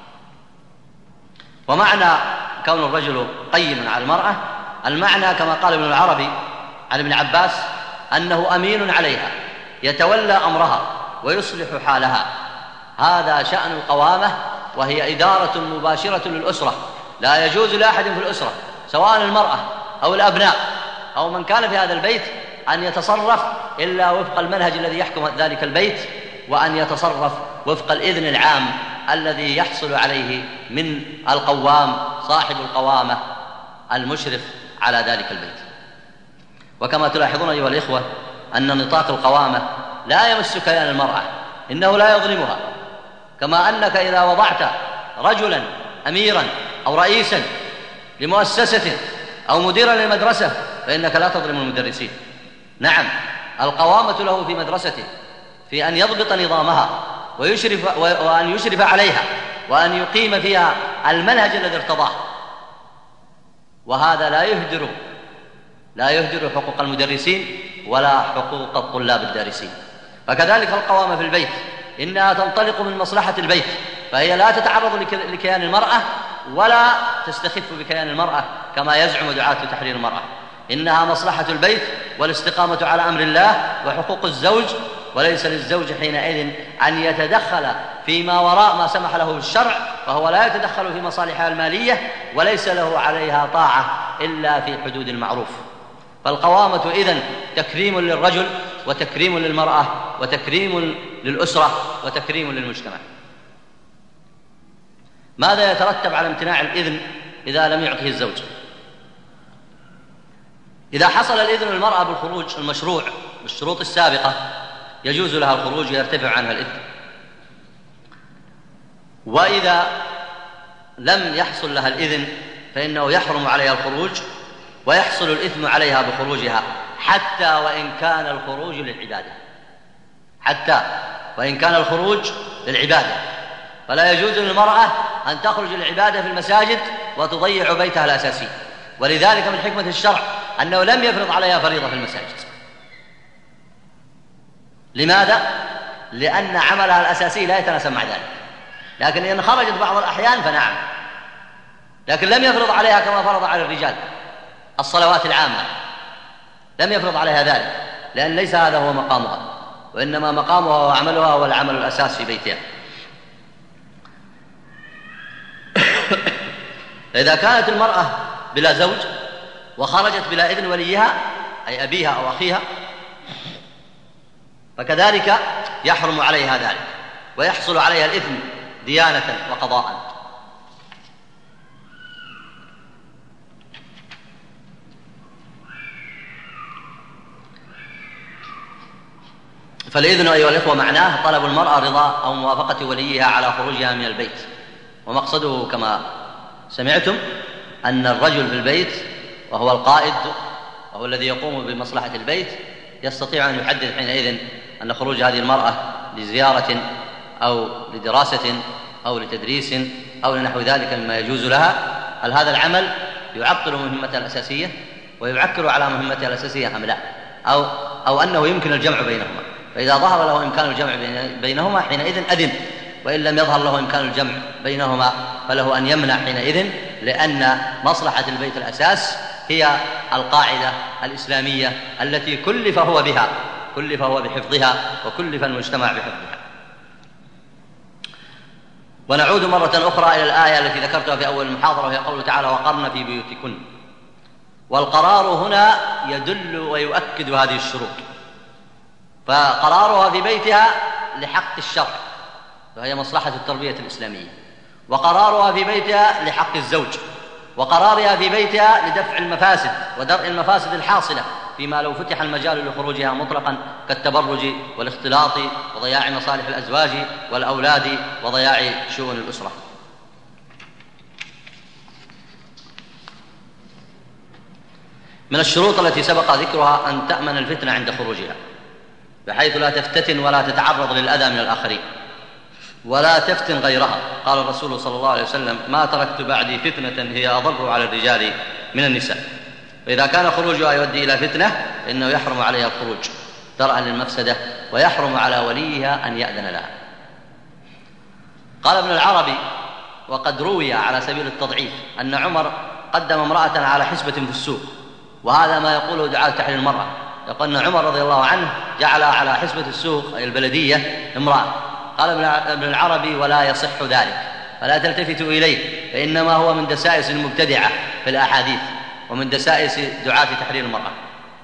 ومعنى كون الرجل قيما على المرأة المعنى كما قال ابن العربي عن ابن عباس أنه أمين عليها يتولى أمرها ويصلح حالها. هذا شأن القوامة، وهي إدارة مباشرة للأسرة. لا يجوز لأحد في الأسرة سواء المرأة أو الأبناء أو من كان في هذا البيت أن يتصرف إلا وفق المنهج الذي يحكم ذلك البيت، وأن يتصرف وفق الإذن العام الذي يحصل عليه من القوام صاحب القوامة المشرف على ذلك البيت. وكما تلاحظون أيها الإخوة أن نطاق القوامة لا يمس كيان المرأة، إنه لا يظلمها. كما أنك إذا وضعت رجلا أميرا أو رئيسا لمؤسسة أو مديرا للمدرسة فإنك لا تظلم المدرسين. نعم، القوامة له في مدرسته في أن يضبط نظامها وأن يشرف عليها وأن يقيم فيها المنهج الذي ارتضاه، وهذا لا يهدر حقوق المدرسين ولا حقوق الطلاب الدارسين. فكذلك القوامة في البيت إنها تنطلق من مصلحة البيت، فهي لا تتعرض لكيان المرأة ولا تستخف بكيان المرأة كما يزعم دعاة تحرير المرأة. إنها مصلحة البيت والاستقامة على أمر الله وحقوق الزوج، وليس للزوج حينئذ أن يتدخل فيما وراء ما سمح له الشرع، فهو لا يتدخل في مصالحها المالية وليس له عليها طاعة إلا في حدود المعروف. فالقوامة إذن تكريم للرجل وتكريم للمرأة وتكريم للأسرة وتكريم للمجتمع. ماذا يترتب على امتناع الإذن إذا لم يعطه الزوج؟ إذا حصل الإذن للمرأة بالخروج المشروع بالشروط السابقة يجوز لها الخروج ويرتفع عنها الإثم. وإذا لم يحصل لها الإذن فإنه يحرم عليها الخروج ويحصل الإثم عليها بخروجها، حتى وإن كان الخروج للعبادة. فلا يجوز للمرأة أن تخرج للعبادة في المساجد وتضيع بيتها الأساسي. ولذلك من حكمة الشرع أنه لم يفرض عليها فريضة في المساجد، لماذا؟ لأن عملها الأساسي لا يتناسب مع ذلك، لكن إن خرجت بعض الأحيان فنعم، لكن لم يفرض عليها كما فرض على الرجال الصلوات العامة، لم يفرض عليها ذلك، لأن ليس هذا هو مقامها، وإنما مقامها وعملها هو العمل الأساس في بيتها. إذا كانت المرأة بلا زوج وخرجت بلا إذن وليها أي أبيها أو أخيها فكذلك يحرم عليها ذلك، ويحصل عليها الإثم ديانة وقضاء. فالإذن أيها الإخوة معناه طلب المرأة رضا أو موافقة وليها على خروجها من البيت، ومقصده كما سمعتم أن الرجل في البيت وهو القائد وهو الذي يقوم بمصلحة البيت يستطيع أن يحدد حينئذ أن خروج هذه المرأة لزيارة أو لدراسة أو لتدريس أو لنحو ذلك مما يجوز لها، هل هذا العمل يعطل مهمتها الأساسية ويعكر على مهمتها الأساسية أم لا، أو أنه يمكن الجمع بينهما. فإذا ظهر له إمكان الجمع بينهما حينئذ أذن، وإن لم يظهر له إمكان الجمع بينهما فله أن يمنع حينئذ، لأن مصلحة البيت الأساس هي القاعدة الإسلامية التي كلف هو بها، كلف هو بحفظها وكلف المجتمع بحفظها. ونعود مرة أخرى إلى الآية التي ذكرتها في أول المحاضرة، وهي قوله تعالى: وقرن في بيوتكن. والقرار هنا يدل ويؤكد هذه الشروط، فقرارها في بيتها لحق الشرع وهي مصلحة التربية الإسلامية، وقرارها في بيتها لحق الزوج، وقرارها في بيتها لدفع المفاسد ودرء المفاسد الحاصلة فيما لو فتح المجال لخروجها مطلقا كالتبرج والاختلاط وضياع مصالح الأزواج والأولاد وضياع شؤون الأسرة. من الشروط التي سبق ذكرها أن تأمن الفتنة عند خروجها، بحيث لا تفتتن ولا تتعرض للأذى من الآخرين ولا تفتن غيرها. قال الرسول صلى الله عليه وسلم: ما تركت بعدي فتنة هي أضر على الرجال من النساء. فإذا كان خروجها يؤدي إلى فتنة فإنه يحرم عليها الخروج درءا للمفسدة، ويحرم على وليها أن يأذن لها. قال ابن العربي: وقد روي على سبيل التضعيف أن عمر قدم امرأة على حسبة في السوق، وهذا ما يقوله دعاة تحرير المرأة. يقول أن عمر رضي الله عنه جعل على حسبة السوق أي البلدية امرأة. قال ابن العربي: ولا يصح ذلك، فلا تلتفتوا إليه، فإنما هو من دسائس المبتدعة في الأحاديث ومن دسائس دعاة تحرير المرأة.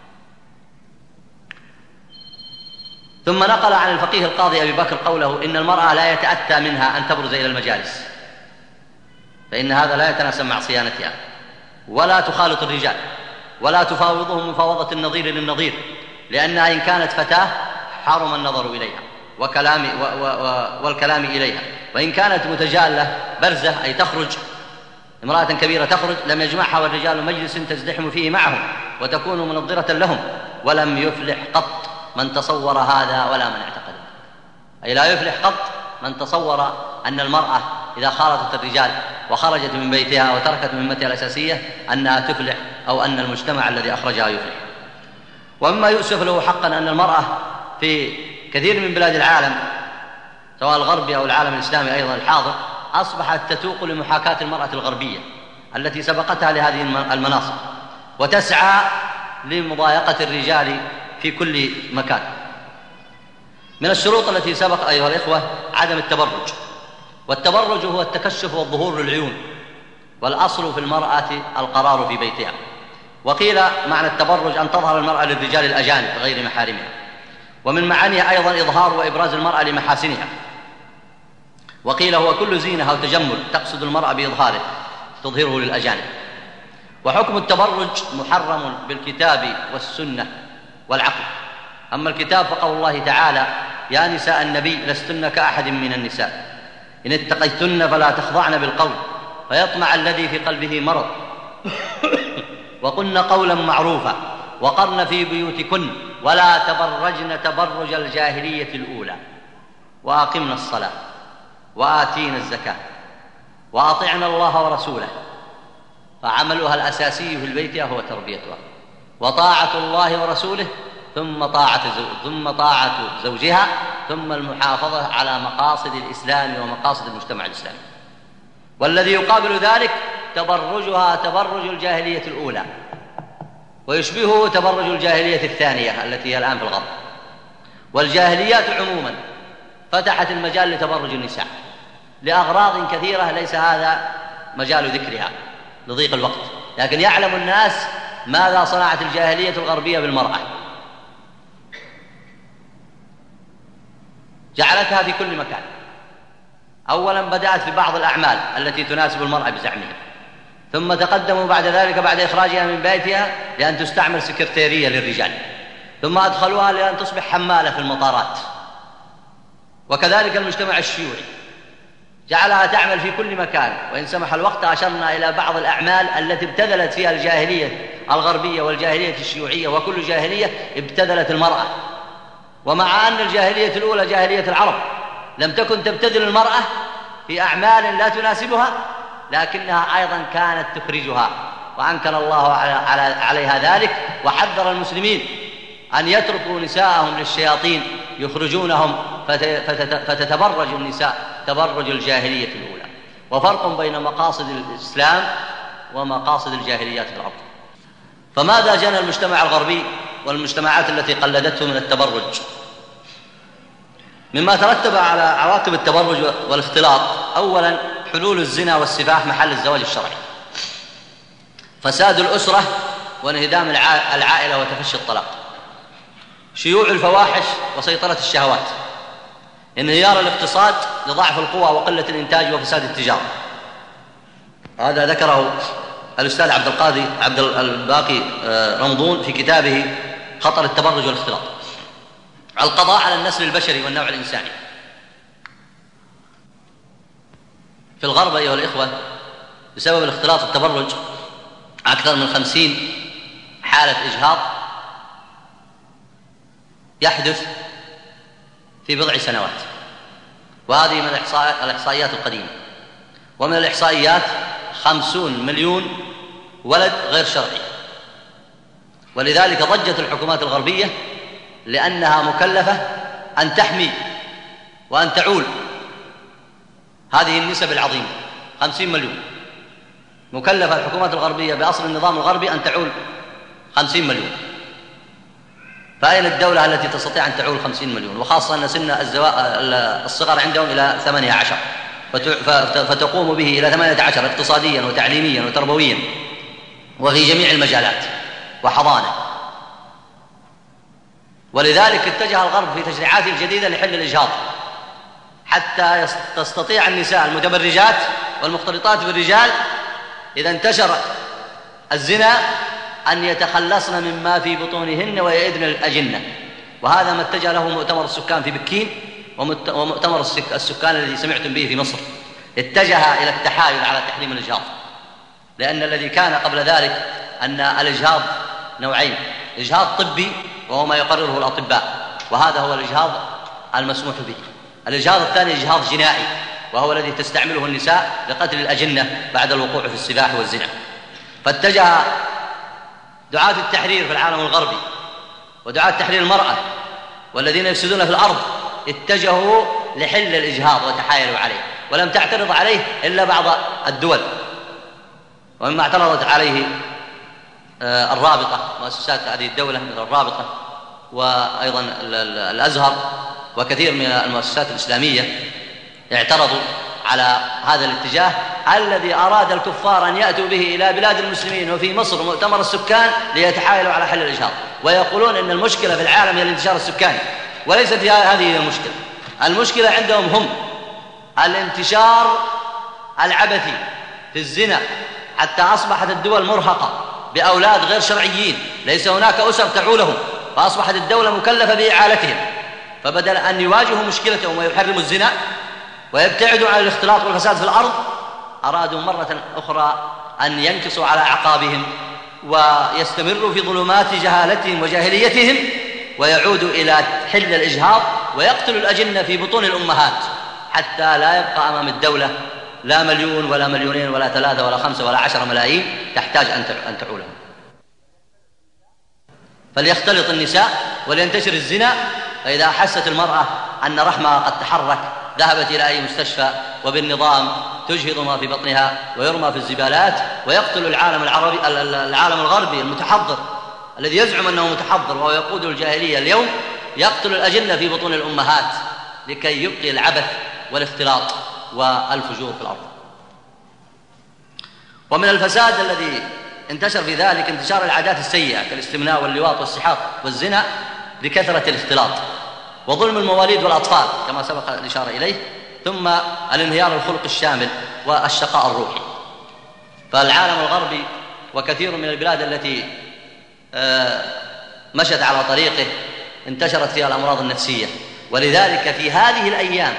ثم نقل عن الفقيه القاضي أبي بكر قوله: إن المرأة لا يتأتى منها أن تبرز إلى المجالس، فإن هذا لا يتناسب مع صيانتها، ولا تخالط الرجال، ولا تفاوضهم مفاوضة النظير للنظير، لأنها إن كانت فتاة حرم النظر إليها والكلام إليها، وإن كانت متجالة برزة أي تخرج امرأة كبيرة تخرج لم يجمعها والرجال مجلس تزدحم فيه معهم وتكون منظرة لهم، ولم يفلح قط من تصور هذا ولا من اعتقد، أي لا يفلح قط من تصور أن المرأة إذا خالطت الرجال وخرجت من بيتها وتركت مهمتها الأساسية أنها تفلح، أو أن المجتمع الذي أخرجها يفلح. ومما يؤسف له حقا أن المرأة في كثير من بلاد العالم سواء الغربي أو العالم الإسلامي أيضا الحاضر أصبحت تتوق لمحاكاة المرأة الغربية التي سبقتها لهذه المناصب، وتسعى لمضايقة الرجال في كل مكان. من الشروط التي سبق أيها الإخوة عدم التبرج، والتبرج هو التكشف والظهور للعيون، والأصل في المرأة القرار في بيتها. وقيل معنى التبرج أن تظهر المرأة للرجال الأجانب غير محارمها، ومن معانيها أيضا إظهار وإبراز المرأة لمحاسنها. وقيل هو كل زينة أو تجمل تقصد المرأة بإظهاره تظهره للأجانب. وحكم التبرج محرم بالكتاب والسنة والعقل. أما الكتاب فقول الله تعالى: يا نساء النبي لستن كأحد من النساء إن اتقيتن فلا تخضعن بالقول فيطمع الذي في قلبه مرض وقلن قولا معروفا وقرن في بيوتكن ولا تبرجن تبرج الجاهلية الأولى وأقمنا الصلاة وآتينا الزكاة وأطعنا الله ورسوله. فعملها الأساسي في البيت هو تربيتها، وطاعة الله ورسوله ثم طاعة زوجها، ثم المحافظة على مقاصد الإسلام ومقاصد المجتمع الإسلامي. والذي يقابل ذلك تبرجها تبرج الجاهلية الأولى، ويشبهه تبرج الجاهلية الثانية التي هي الآن في الغرب. والجاهليات عموما فتحت المجال لتبرج النساء لأغراض كثيرة ليس هذا مجال ذكرها لضيق الوقت، لكن يعلم الناس ماذا صنعت الجاهلية الغربية بالمرأة. جعلتها في كل مكان. أولا بدأت في بعض الأعمال التي تناسب المرأة بزعمها، ثم تقدموا بعد ذلك بعد إخراجها من بيتها لأن تستعمل سكرتيرية للرجال، ثم أدخلوها لأن تصبح حمالة في المطارات. وكذلك المجتمع الشيوعي جعلها تعمل في كل مكان. وإن سمح الوقت أشرنا إلى بعض الأعمال التي ابتذلت فيها الجاهلية الغربية والجاهلية الشيوعية، وكل جاهلية ابتذلت المرأة. ومع أن الجاهلية الأولى جاهلية العرب لم تكن تبتذل المرأة في أعمال لا تناسبها، لكنها أيضا كانت تخرجها، وأنكر الله عليها ذلك، وحذر المسلمين أن يتركوا نساءهم للشياطين يخرجونهم فتتبرج النساء تبرج الجاهلية الأولى. وفرق بين مقاصد الإسلام ومقاصد الجاهليات العرب. فماذا جنى المجتمع الغربي والمجتمعات التي قلدته من التبرج؟ مما ترتب على عواقب التبرج والاختلاط: أولا حلول الزنا والسفاح محل الزواج الشرعي، فساد الأسرة وانهدام العائلة وتفشي الطلاق، شيوع الفواحش وسيطرة الشهوات، انهيار الاقتصاد لضعف القوى وقلة الإنتاج وفساد التجارة. هذا ذكره الأستاذ عبد الباقي رمضون في كتابه خطر التبرج والاختلاط. القضاء على النسل البشري والنوع الإنساني. في الغرب أيها الإخوة بسبب الاختلاط والتبرج أكثر من 50 حالة إجهاض يحدث في بضع سنوات، وهذه من الإحصائيات القديمة. ومن الإحصائيات 50 مليون ولد غير شرعي. ولذلك ضجت الحكومات الغربية لأنها مكلفة أن تحمي وأن تعول هذه النسب العظيمة. 50 مليون مكلفة الحكومات الغربية بأصل النظام الغربي أن تعول 50 مليون. فأين الدولة التي تستطيع أن تعول 50 مليون؟ وخاصة أن سن الصغر عندهم إلى 18، فتقوم به إلى 18 اقتصاديا وتعليميا وتربويا وفي جميع المجالات وحضانة. ولذلك اتجه الغرب في تشريعاته الجديدة لحل الإجهاض، حتى تستطيع النساء المتبرجات والمختلطات بالرجال إذا انتشر الزنا أن يتخلصن مما في بطونهن ويئدن الأجنة. وهذا ما اتجه له مؤتمر السكان في بكين ومؤتمر السكان الذي سمعتم به في مصر. اتجه إلى التحايل على تحريم الإجهاض، لأن الذي كان قبل ذلك أن الإجهاض نوعين: إجهاض طبي وهو ما يقرره الأطباء، وهذا هو الإجهاض المسموح به. الإجهاض الثاني إجهاض جنائي، وهو الذي تستعمله النساء لقتل الأجنة بعد الوقوع في السفاح والزنا. فاتجه دعاة التحرير في العالم الغربي ودعاة تحرير المرأة والذين يفسدون في الأرض اتجهوا لحل الإجهاض وتحايلوا عليه، ولم تعترض عليه إلا بعض الدول. ومما اعترضت عليه الرابطة، مؤسسات هذه الدولة مثل الرابطة وأيضا الأزهر وكثير من المؤسسات الإسلامية، اعترضوا على هذا الاتجاه الذي أراد الكفار أن يأتوا به إلى بلاد المسلمين وفي مصر مؤتمر السكان ليتحايلوا على حل الإجهاض، ويقولون أن المشكلة في العالم هي الانتشار السكاني، وليست هذه المشكلة. المشكلة عندهم هم الانتشار العبثي في الزنا، حتى أصبحت الدول مرهقة بأولاد غير شرعيين، ليس هناك أسر تعولهم، فأصبحت الدولة مكلفة بإعالتهم. فبدل أن يواجهوا مشكلتهم ويحرموا الزنا ويبتعدوا عن الاختلاط والفساد في الأرض، أرادوا مرة أخرى أن ينكصوا على أعقابهم ويستمروا في ظلمات جهالتهم وجاهليتهم، ويعودوا إلى حل الإجهاض ويقتلوا الأجنة في بطون الأمهات، حتى لا يبقى أمام الدولة لا مليون ولا مليونين ولا 3 ولا 5 ولا 10 ملايين تحتاج أن تعولهم. فليختلط النساء ولينتشر الزنا. فإذا أحست المرأة أن رحمها قد تحرك ذهبت إلى أي مستشفى وبالنظام تجهض ما في بطنها ويرمى في الزبالات، ويقتل العالم الغربي المتحضر الذي يزعم أنه متحضر وهو يقود الجاهلية اليوم، يقتل الأجنة في بطون الأمهات لكي يبقي العبث والاختلاط والفجور في الأرض. ومن الفساد الذي انتشر في ذلك انتشار العادات السيئة كالاستمناء واللواط والسحاق والزنا بكثرة الاختلاط، وظلم المواليد والأطفال كما سبق الإشارة إليه، ثم الانهيار الخلق الشامل والشقاء الروحي. فالعالم الغربي وكثير من البلاد التي مشت على طريقه انتشرت فيها الأمراض النفسية، ولذلك في هذه الأيام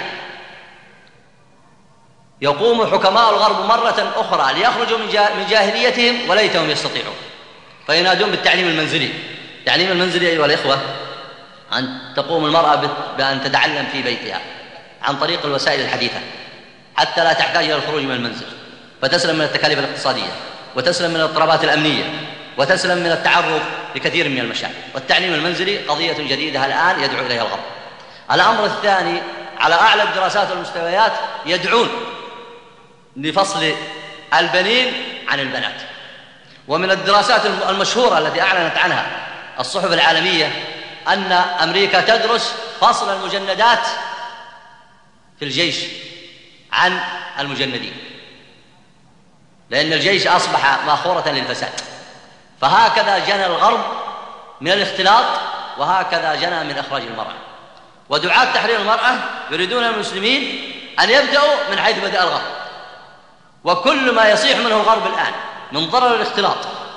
يقوم حكماء الغرب مرة أخرى ليخرجوا من جاهليتهم وليتهم يستطيعون، فينادون بالتعليم المنزلي. التعليم المنزلي أيها الإخوة أن تقوم المرأة بأن تتعلم في بيتها عن طريق الوسائل الحديثة حتى لا تحتاج إلى الخروج من المنزل، فتسلم من التكاليف الاقتصادية وتسلم من الاضطرابات الأمنية وتسلم من التعرض لكثير من المشاكل. والتعليم المنزلي قضية جديدة الآن يدعو إليها الغرب. الأمر الثاني، على أعلى الدراسات والمستويات يدعون لفصل البنين عن البنات. ومن الدراسات المشهورة التي أعلنت عنها الصحف العالمية أن أمريكا تدرس فصل المجندات في الجيش عن المجندين، لأن الجيش أصبح ماخورة للفساد. فهكذا جنى الغرب من الاختلاط، وهكذا جنى من إخراج المرأة. ودعاة تحرير المرأة يريدون المسلمين أن يبدأوا من حيث بدأ الغرب، وكل ما يصيح منه الغرب الآن من ضرر الاختلاط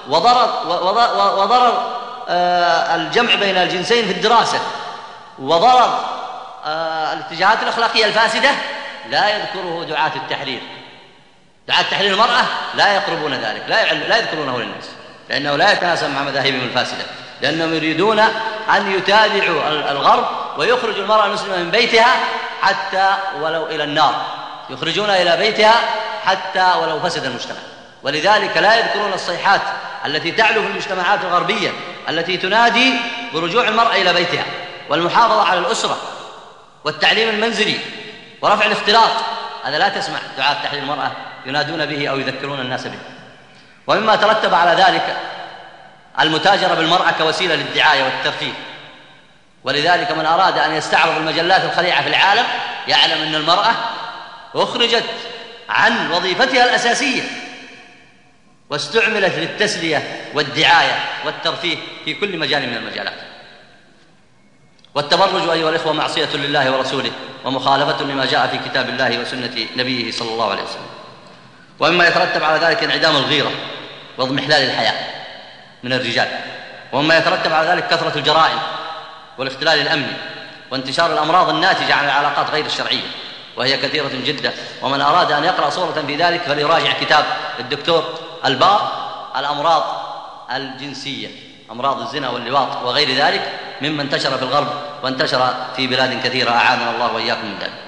وضرر الجمع بين الجنسين في الدراسة وضرر الاتجاهات الأخلاقية الفاسدة لا يذكره دعاة التحرير. دعاة تحرير المرأة لا يقربون ذلك، لا يذكرونه للناس، لأنه لا يتناسب مع مذاهبهم الفاسدة، لأنهم يريدون أن يتابعوا الغرب ويخرجوا المرأة المسلمة من بيتها حتى ولو إلى النار، يخرجونها إلى بيتها حتى ولو فسد المجتمع. ولذلك لا يذكرون الصيحات التي تعلو في المجتمعات الغربية التي تنادي برجوع المرأة إلى بيتها والمحافظة على الأسرة والتعليم المنزلي ورفع الاختلاط. هذا لا تسمع دعاة تحرير المرأة ينادون به أو يذكرون الناس به. ومما ترتب على ذلك المتاجرة بالمرأة كوسيلة للدعاية والترفيه. ولذلك من أراد أن يستعرض المجلات الخليعة في العالم يعلم أن المرأة أخرجت عن وظيفتها الأساسية واستعملت للتسلية والدعاية والترفيه في كل مجال من المجالات. والتبرج أيها الإخوة معصية لله ورسوله ومخالفة لما جاء في كتاب الله وسنة نبيه صلى الله عليه وسلم. ومما يترتب على ذلك انعدام الغيرة واضمحلال الحياء من الرجال. ومما يترتب على ذلك كثرة الجرائم والاختلال الأمني وانتشار الأمراض الناتجة عن العلاقات غير الشرعية، وهي كثيرة جدا. ومن أراد أن يقرأ صورة في ذلك فليراجع كتاب الدكتور البار الأمراض الجنسية، أمراض الزنا واللواط وغير ذلك مما انتشر في الغرب وانتشر في بلاد كثيرة، أعاذنا الله وإياكم من ذلك.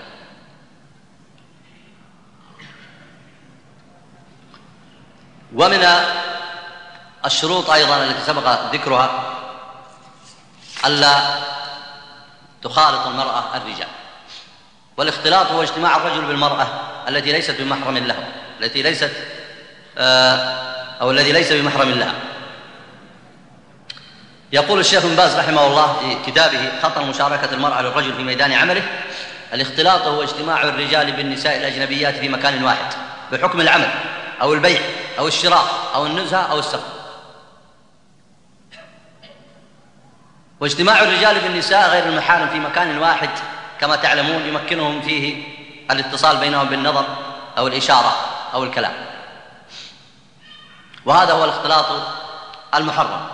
ومن الشروط أيضا التي سبق ذكرها ألا تخالط المرأة الرجال. والاختلاط هو اجتماع الرجل بالمرأة التي ليست بمحرم له، الذي ليس بمحرم لها. يقول الشيخ بن باز رحمه الله في كتابه خطر مشاركة المرأة للرجل في ميدان عمله: الاختلاط هو اجتماع الرجال بالنساء الأجنبيات في مكان واحد بحكم العمل أو البيع أو الشراء أو النزهة أو السفر. واجتماع الرجال بالنساء غير المحارم في مكان واحد كما تعلمون يمكنهم فيه الاتصال بينهم بالنظر أو الإشارة أو الكلام، وهذا هو الاختلاط المحرم.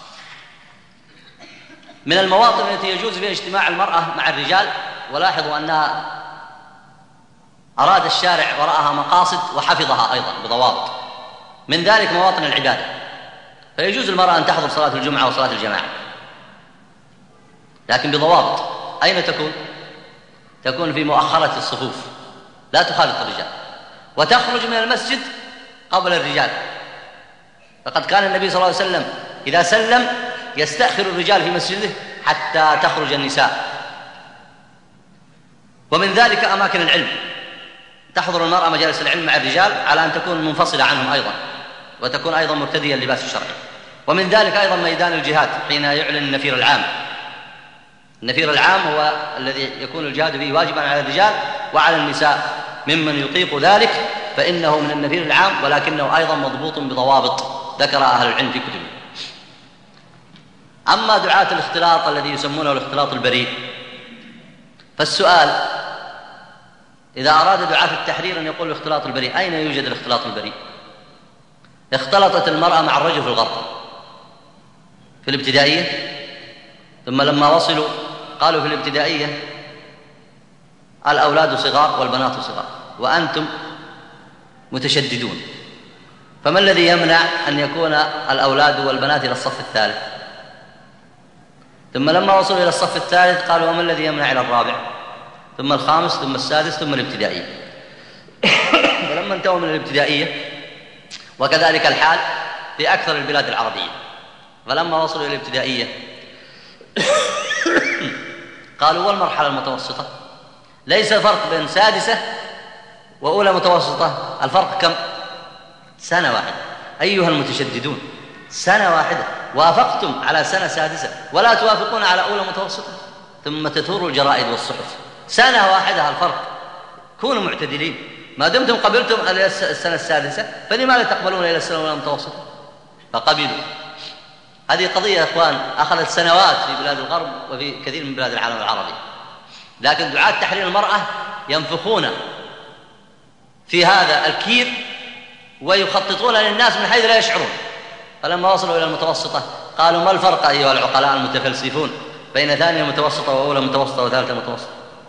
من المواطن التي يجوز فيها اجتماع المرأة مع الرجال، ولاحظوا أنها أراد الشارع وراءها مقاصد وحفظها أيضا بضوابط، من ذلك مواطن العبادة. فيجوز المرأة أن تحضر صلاة الجمعة وصلاة الجماعة، لكن بضوابط. أين تكون؟ تكون في مؤخرة الصفوف، لا تخالط الرجال، وتخرج من المسجد قبل الرجال. فقد كان النبي صلى الله عليه وسلم إذا سلم يستأخر الرجال في مسجده حتى تخرج النساء. ومن ذلك أماكن العلم، تحضر المرأة مجالس العلم مع الرجال على أن تكون منفصلة عنهم أيضا، وتكون أيضا مرتدية اللباس الشرعي. ومن ذلك أيضا ميدان الجهاد حين يعلن النفير العام. النفير العام هو الذي يكون الجهاد فيه واجبا على الرجال وعلى النساء، ممن يطيق ذلك فإنه من النفير العام، ولكنه أيضا مضبوط بضوابط ذكر أهل العلم في كتبه. أما دعاة الاختلاط الذي يسمونه الاختلاط البريء، فالسؤال إذا أراد دعاة التحرير أن يقول الاختلاط البريء، أين يوجد الاختلاط البريء؟ اختلطت المرأة مع الرجل في الغرب في الابتدائية، ثم لما وصلوا قالوا في الابتدائية الأولاد صغار والبنات صغار وأنتم متشددون، فما الذي يمنع أن يكون الأولاد والبنات إلى الصف الثالث؟ ثم لما وصلوا إلى الصف الثالث قالوا وما الذي يمنع إلى الرابع، ثم الخامس، ثم السادس، ثم الابتدائية. فلما انتهوا من الابتدائية، وكذلك الحال في أكثر البلاد العربية، فلما وصلوا إلى الابتدائية قالوا والمرحلة المتوسطة ليس فرق بين سادسة وأولى متوسطة، الفرق كم؟ سنة واحدة. أيها المتشددون، سنة واحدة، وافقتم على سنة سادسة ولا توافقون على أولى متوسطة، ثم تثور الجرائد والصحف. سنة واحدة الفرق، كونوا معتدلين. ما دمتم قبلتم إلى السنة السادسة فلماذا تقبلون إلى السنة الأولى المتوسطة؟ فقبلوا. هذه قضية يا إخوان أخذت سنوات في بلاد الغرب وفي كثير من بلاد العالم العربي، لكن دعاة تحرير المرأة ينفخون في هذا الكير ويخططون للناس من حيث لا يشعرون. فلما وصلوا إلى المتوسطة قالوا ما الفرق أيها العقلاء المتفلسفون بين ثانية متوسطة وأولى متوسطة وثالثة متوسطة؟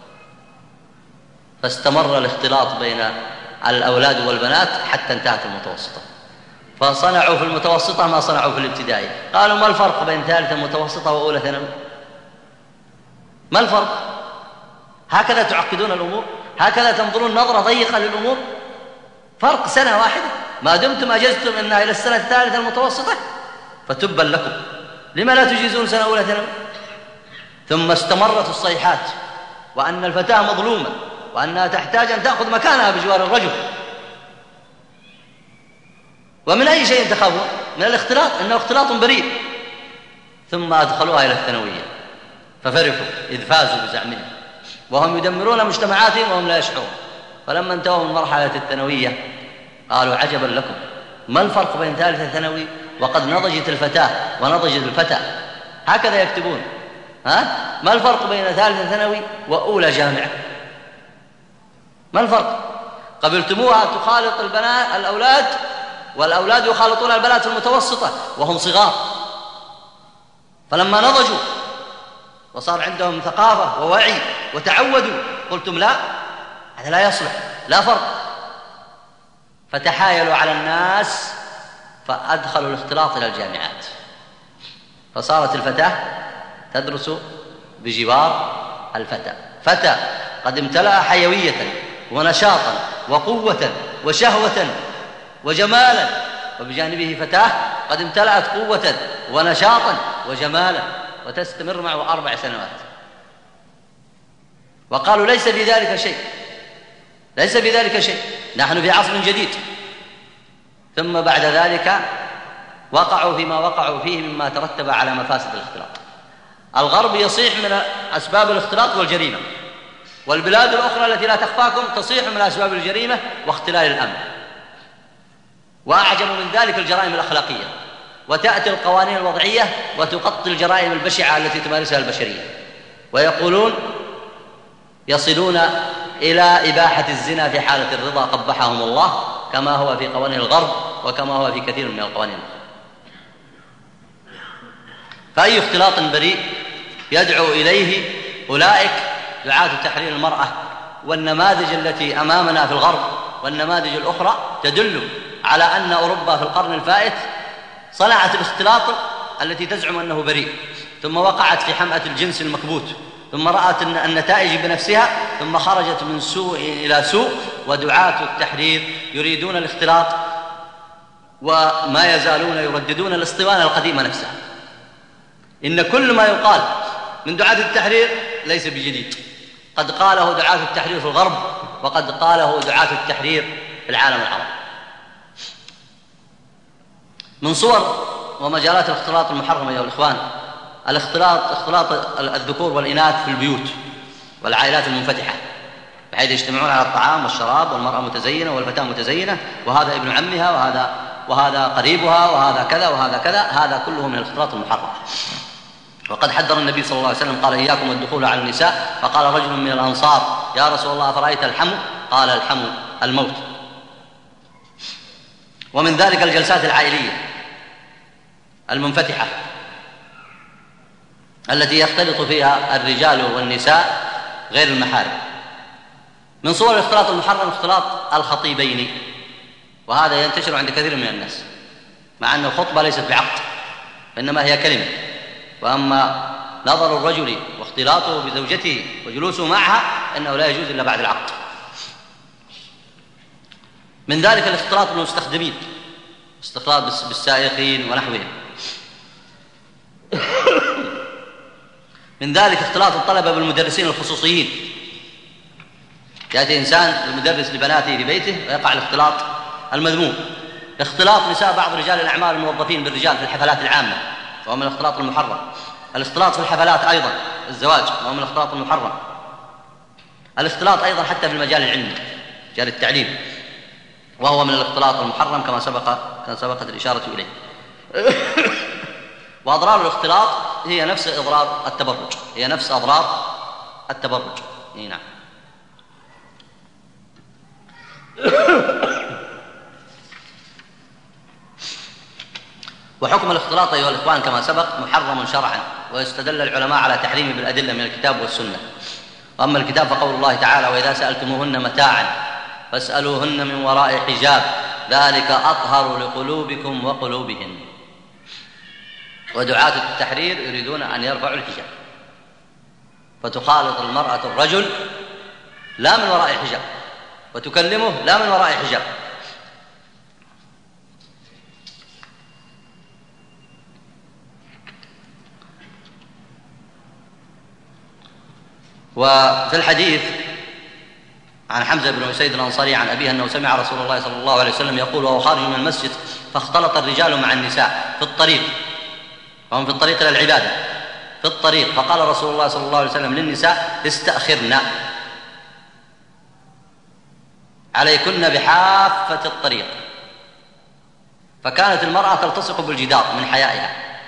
فاستمر الاختلاط بين الأولاد والبنات حتى انتهت المتوسطة، فصنعوا في المتوسطة ما صنعوا في الابتدائي. قالوا ما الفرق بين ثالثة متوسطة وأولى ثانوي؟ ما الفرق؟ هكذا تعقدون الأمور؟ هكذا تنظرون نظرة ضيقة للأمور؟ فرق سنة واحدة، ما دمتم أجزتم أنها إلى السنة الثالثة المتوسطة فتبا لكم، لما لا تجيزون سنة أولى ثانوي؟ ثم استمرت الصيحات وأن الفتاة مظلومة وأنها تحتاج أن تأخذ مكانها بجوار الرجل. ومن أي شيء تخافون؟ من الاختلاط، إنه اختلاط بريء. ثم أدخلوها إلى الثانوية ففرحوا إذ فازوا بزعمهم، وهم يدمرون مجتمعاتهم وهم لا يشعرون. فلما انتهوا من مرحلة الثانوية قالوا عجبا لكم، ما الفرق بين ثالثة ثانوي وقد نضجت الفتاة ونضج الفتى؟ هكذا يكتبون. ما الفرق بين ثالثة ثانوي وأولى جامعة؟ ما الفرق؟ قبلتموها تخالط البنات الأولاد، والأولاد يخالطون البنات المتوسطة وهم صغار. فلما نضجوا وصار عندهم ثقافة ووعي وتعودوا قلتم لا، هذا لا يصلح، لا فرق. فتحايلوا على الناس فأدخلوا الاختلاط إلى الجامعات، فصارت الفتاة تدرس بجوار الفتى، فتى قد امتلأ حيوية ونشاطا وقوة وشهوة وجمالا، وبجانبه فتاة قد امتلأت قوة ونشاطا وجمالا وتستمر معه 4 سنوات. وقالوا ليس في ذلك شيء، ليس في ذلك شيء، نحن في عصر جديد. ثم بعد ذلك وقعوا فيما وقعوا فيه مما ترتب على مفاسد الاختلاط. الغرب يصيح من أسباب الاختلاط والجريمة، والبلاد الأخرى التي لا تخفاكم تصيح من أسباب الجريمة واختلال الأمن. وأعجب من ذلك الجرائم الأخلاقية، وتأتي القوانين الوضعية وتغطي الجرائم البشعة التي تمارسها البشرية، ويقولون يصلون إلى إباحة الزنا في حالة الرضا قبحهم الله، كما هو في قوانين الغرب وكما هو في كثير من القوانين. فأي اختلاط بريء يدعو إليه أولئك دعاة تحرير المرأة، والنماذج التي أمامنا في الغرب والنماذج الأخرى تدل على أن أوروبا في القرن الفائت صنعت الاختلاط التي تزعم أنه بريء، ثم وقعت في حمأة الجنس المكبوت، ثم رأت النتائج بنفسها، ثم خرجت من سوء إلى سوء. ودعاة التحرير يريدون الاختلاط وما يزالون يرددون الاسطوانة القديمة نفسها. إن كل ما يقال من دعاة التحرير ليس بجديد، قد قاله دعاة التحرير في الغرب وقد قاله دعاة التحرير في العالم العربي. من صور ومجالات الاختلاط المحرمة أيها الإخوان اختلاط الذكور والإناث في البيوت والعائلات المنفتحة، بحيث يجتمعون على الطعام والشراب، والمرأة متزينة والفتاة متزينة، وهذا ابن عمها وهذا قريبها وهذا كذا وهذا كذا، هذا كله من الاختلاط المحرم. وقد حذر النبي صلى الله عليه وسلم قال: إياكم والدخول على النساء. فقال رجل من الأنصار: يا رسول الله أفرأيت الحمو؟ قال: الحمو الموت. ومن ذلك الجلسات العائلية المنفتحة التي يختلط فيها الرجال والنساء غير المحارم. من صور الاختلاط المحرم اختلاط الخطيبين، وهذا ينتشر عند كثير من الناس، مع أن الخطبة ليست بعقد وإنما هي كلمة، وأما نظر الرجل واختلاطه بزوجته وجلوسه معها إنه لا يجوز إلا بعد العقد. من ذلك الاختلاط بالمستخدمين، اختلاط بالسائقين ونحوهم. من ذلك اختلاط الطلبة بالمدرسين الخصوصيين، يأتي إنسان المدرس لبناته في بيته ويقع الاختلاط المذموم. اختلاط نساء بعض رجال الأعمال الموظفين بالرجال في الحفلات العامة وهو من الاختلاط المحرم. الاختلاط في الحفلات أيضا الزواج وهو من الاختلاط المحرم. الاختلاط أيضا حتى في المجال العلمي، مجال التعليم، وهو من الاختلاط المحرم كما سبقت الإشارة إليه. وأضرار الاختلاط هي نفس أضرار التبرج، هي نفس أضرار التبرج. نعم. وحكم الاختلاط أيها الإخوان كما سبق محرم شرعا، ويستدل العلماء على تحريمه بالأدلة من الكتاب والسنة. وأما الكتاب فقول الله تعالى: وإذا سألتموهن متاعا فاسألوهن من وراء حجاب ذلك أطهر لقلوبكم وقلوبهن. ودعاة التحرير يريدون أن يرفعوا الحجاب، فتخالط المرأة الرجل لا من وراء حجاب، وتكلمه لا من وراء حجاب. وفي الحديث عن حمزة بن أسيد الأنصاري عن أبيه أنه سمع رسول الله صلى الله عليه وسلم يقول وهو خارج من المسجد: فاختلط الرجال مع النساء في الطريق، وهم في الطريق إلى العبادة، في الطريق، فقال رسول الله صلى الله عليه وسلم للنساء: استأخرن عليكن بحافة الطريق. فكانت المرأة تلتصق بالجدار من حيائها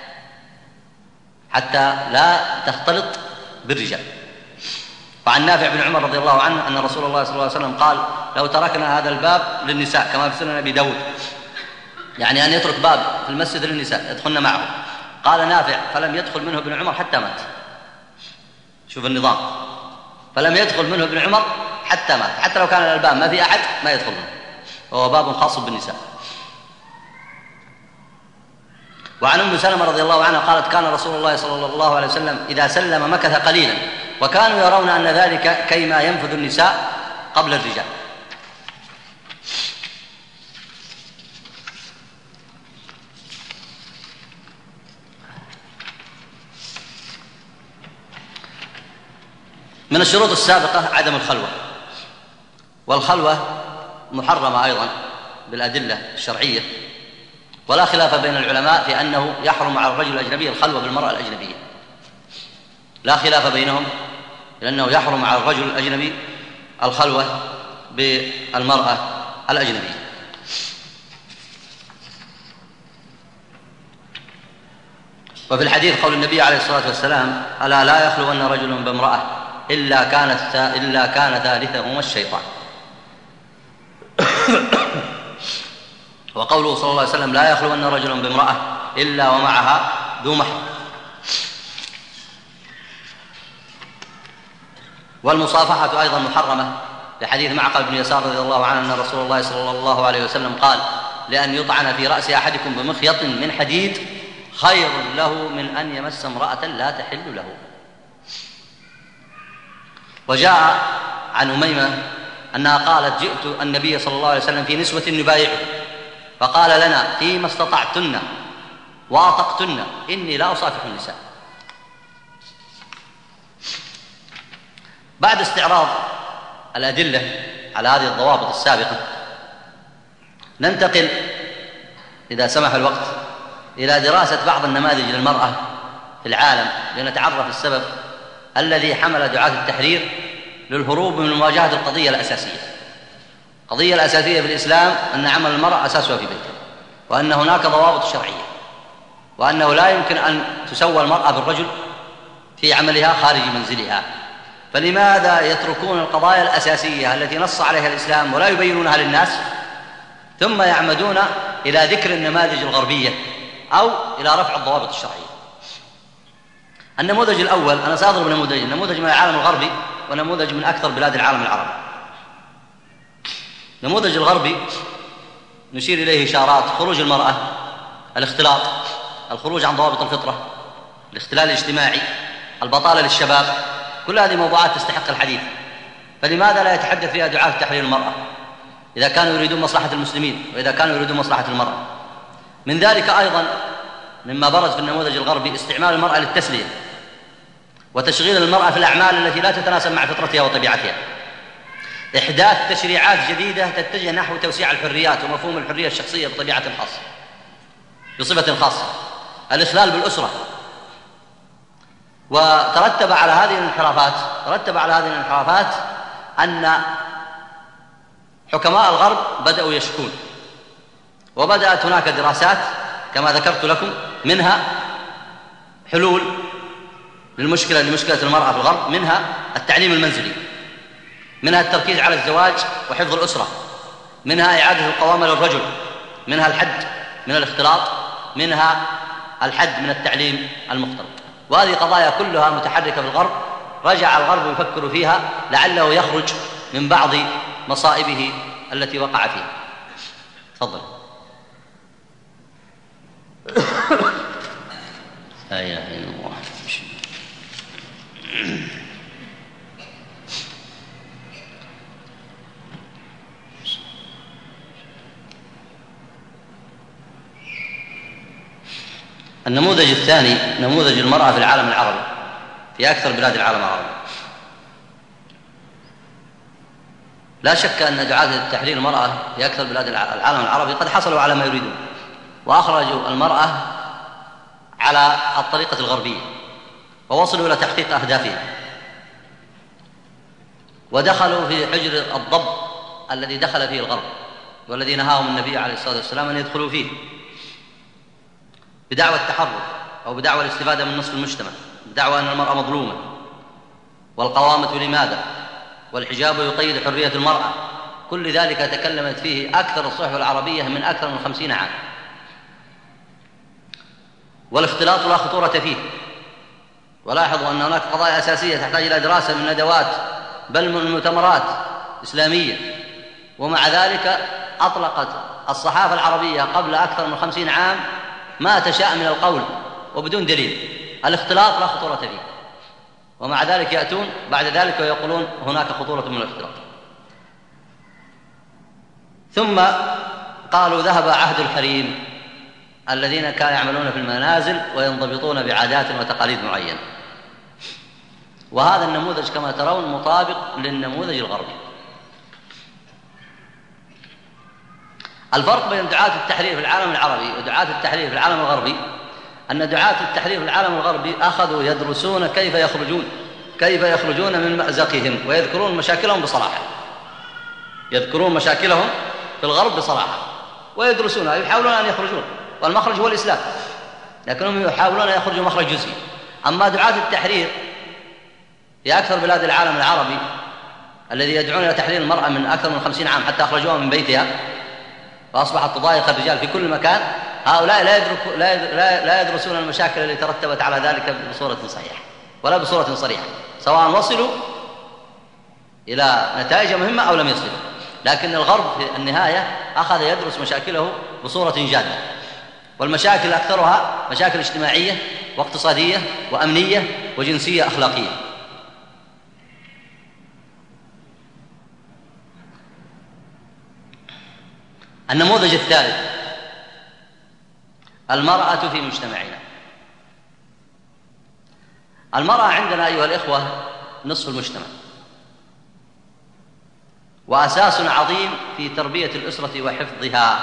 حتى لا تختلط بالرجال. وعن نافع بن عمر رضي الله عنه أن رسول الله صلى الله عليه وسلم قال: لو تركنا هذا الباب للنساء كما في سنن أبي داود، يعني أن يترك باب في المسجد للنساء يدخلن معه. قال نافع: فلم يدخل منه ابن عمر حتى مات. شوف النظام، فلم يدخل منه ابن عمر حتى مات، حتى لو كان الباب ما في أحد ما يدخل منه، وهو باب خاص بالنساء. وعن أم سلمة رضي الله عنها قالت: كان رسول الله صلى الله عليه وسلم إذا سلم مكث قليلا، وكانوا يرون أن ذلك كيما ينفذ النساء قبل الرجال. من الشروط السابقة عدم الخلوة، والخلوة محرمة أيضا بالأدلة الشرعية، ولا خلاف بين العلماء في أنه يحرم على الرجل الأجنبي الخلوة بالمرأة الأجنبية، لا خلاف بينهم، لأنه يحرم على الرجل الأجنبي الخلوة بالمرأة الأجنبية. وفي الحديث قول النبي عليه الصلاة والسلام: ألا لا يخلون رجل بامرأة إلا كان ثالثهما الشيطان. وقوله صلى الله عليه وسلم: لا يخلون رجل بامرأة إلا ومعها ذو محرم. والمصافحة أيضا محرمة لحديث معقل بن يسار رضي الله عنه أن رسول الله صلى الله عليه وسلم قال: لأن يطعن في رأس أحدكم بمخيط من حديد خير له من أن يمس امرأة لا تحل له. وجاء عن أميمة أنها قالت: جئت النبي صلى الله عليه وسلم في نسوة نبايعه، فقال لنا: فيما استطعتن وأطقتن إني لا أصافح النساء. بعد استعراض الأدلة على هذه الضوابط السابقة ننتقل إذا سمح الوقت إلى دراسة بعض النماذج للمرأة في العالم لنتعرف السبب الذي حمل دعاة التحرير للهروب من مواجهة القضية الأساسية. القضية الأساسية في الإسلام أن عمل المرأة أساسها في بيتها، وأن هناك ضوابط شرعية، وأنه لا يمكن أن تسوى المرأة بالرجل في عملها خارج منزلها. فلماذا يتركون القضايا الأساسية التي نص عليها الإسلام ولا يبينونها للناس، ثم يعمدون إلى ذكر النماذج الغربية أو إلى رفع الضوابط الشرعية؟ النموذج الأول، أنا سأضرب نموذج من العالم الغربي ونموذج من أكثر بلاد العالم العربي. النموذج الغربي نشير إليه إشارات: خروج المرأة، الاختلاط، الخروج عن ضوابط الفطرة، الاختلال الاجتماعي، البطالة للشباب. كل هذه موضوعات تستحق الحديث، فلماذا لا يتحدث فيها دعاة تحرير المرأة إذا كانوا يريدون مصلحة المسلمين وإذا كانوا يريدون مصلحة المرأة؟ من ذلك أيضا مما برز في النموذج الغربي استعمال المرأة للتسلية وتشغيل المرأة في الأعمال التي لا تتناسب مع فطرتها وطبيعتها، إحداث تشريعات جديدة تتجه نحو توسيع الحريات ومفهوم الحرية الشخصية بطبيعة خاصة بصفة خاصة، الإخلال بالأسرة. وترتب على هذه الانحرافات أن حكماء الغرب بدأوا يشكون، وبدأت هناك دراسات كما ذكرت لكم، منها حلول لمشكلة المرأة في الغرب، منها التعليم المنزلي، منها التركيز على الزواج وحفظ الأسرة، منها إعادة القوامة للرجل، منها الحد من الاختلاط، منها الحد من التعليم المختلط. وهذه قضايا كلها متحركة في الغرب، رجع الغرب يفكر فيها لعله يخرج من بعض مصائبه التي وقع فيها. تفضل. لا إله إلا الله. النموذج الثاني نموذج المرأة في العالم العربي، في أكثر بلاد العالم العربي. لا شك أن دعاة التحرير المرأة في أكثر بلاد العالم العربي قد حصلوا على ما يريدون، وأخرجوا المرأة على الطريقة الغربية ووصلوا إلى تحقيق أهدافهم، ودخلوا في حجر الضب الذي دخل فيه الغرب والذي نهاهم النبي عليه الصلاة والسلام أن يدخلوا فيه بدعوى التحرر أو بدعوى الاستفادة من نصف المجتمع، بدعوى أن المرأة مظلومة، والقوامة لماذا، والحجاب يقيد حرية المرأة. كل ذلك تكلمت فيه أكثر الصحف العربية من أكثر من 50 عام. والاختلاط لا خطورة فيه، ولاحظوا أن هناك قضايا أساسية تحتاج إلى دراسة من ندوات بل من مؤتمرات إسلامية، ومع ذلك أطلقت الصحافة العربية قبل أكثر من 50 عام ما تشاء من القول وبدون دليل. الاختلاط لا خطورة فيه، ومع ذلك يأتون بعد ذلك ويقولون هناك خطورة من الاختلاط. ثم قالوا ذهب عهد الحريم الذين كانوا يعملون في المنازل وينضبطون بعادات وتقاليد معينة. وهذا النموذج كما ترون مطابق للنموذج الغربي. الفرق بين دعاة التحرير في العالم العربي ودعاة التحرير في العالم الغربي أن دعاة التحرير في العالم الغربي أخذوا يدرسون كيف يخرجون من مأزقهم ويذكرون مشاكلهم بصراحة، يذكرون مشاكلهم في الغرب بصراحة ويدرسونها، يحاولون أن يخرجون، والمخرج هو الإسلام، لكنهم يحاولون أن يخرجوا مخرج جزئي. أما دعاة التحرير في أكثر بلاد العالم العربي الذي يدعون إلى تحرير المرأة من أكثر من 50 عام حتى أخرجوها من بيتها فأصبحت تضايق الرجال في كل مكان، هؤلاء لا يدرسون المشاكل التي ترتبت على ذلك بصورة صحيحة ولا بصورة صريحة، سواء وصلوا إلى نتائج مهمة أو لم يصلوا. لكن الغرب في النهاية أخذ يدرس مشاكله بصورة جادة، والمشاكل أكثرها مشاكل اجتماعية واقتصادية وأمنية وجنسية أخلاقية. النموذج الثالث المرأة في مجتمعنا. المرأة عندنا أيها الإخوة نصف المجتمع، وأساس عظيم في تربية الأسرة وحفظها،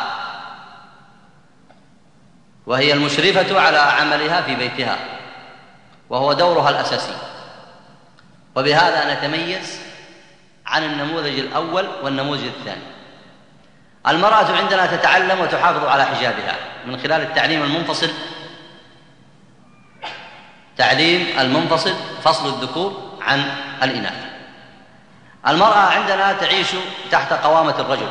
وهي المشرفة على عملها في بيتها، وهو دورها الأساسي. وبهذا نتميز عن النموذج الأول والنموذج الثاني. المرأة عندنا تتعلم وتحافظ على حجابها من خلال التعليم المنفصل، فصل الذكور عن الإناث. المرأة عندنا تعيش تحت قوامة الرجل.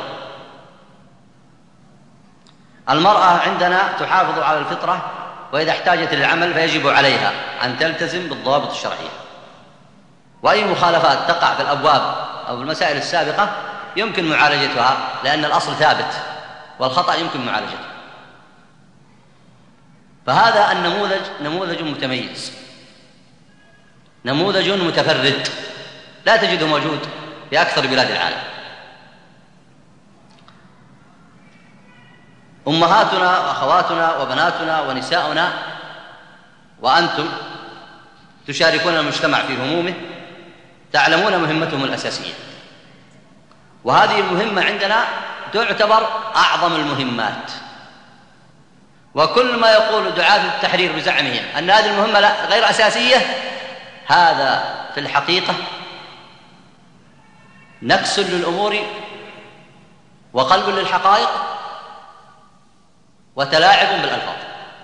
المرأة عندنا تحافظ على الفطرة، وإذا احتاجت للعمل فيجب عليها أن تلتزم بالضوابط الشرعية، وأي مخالفات تقع في الأبواب أو في المسائل السابقة يمكن معالجتها، لأن الأصل ثابت والخطأ يمكن معالجته. فهذا النموذج نموذج متميز، نموذج متفرد لا تجده موجود في أكثر بلاد العالم. أمهاتنا وأخواتنا وبناتنا ونساؤنا وأنتم تشاركون المجتمع في همومه، تعلمون مهمتهم الأساسية، وهذه المهمة عندنا تعتبر أعظم المهمات. وكل ما يقول دعاة التحرير بزعمهم أن هذه المهمة غير أساسية، هذا في الحقيقة نكس للأمور وقلب للحقائق وتلاعب بالألفاظ.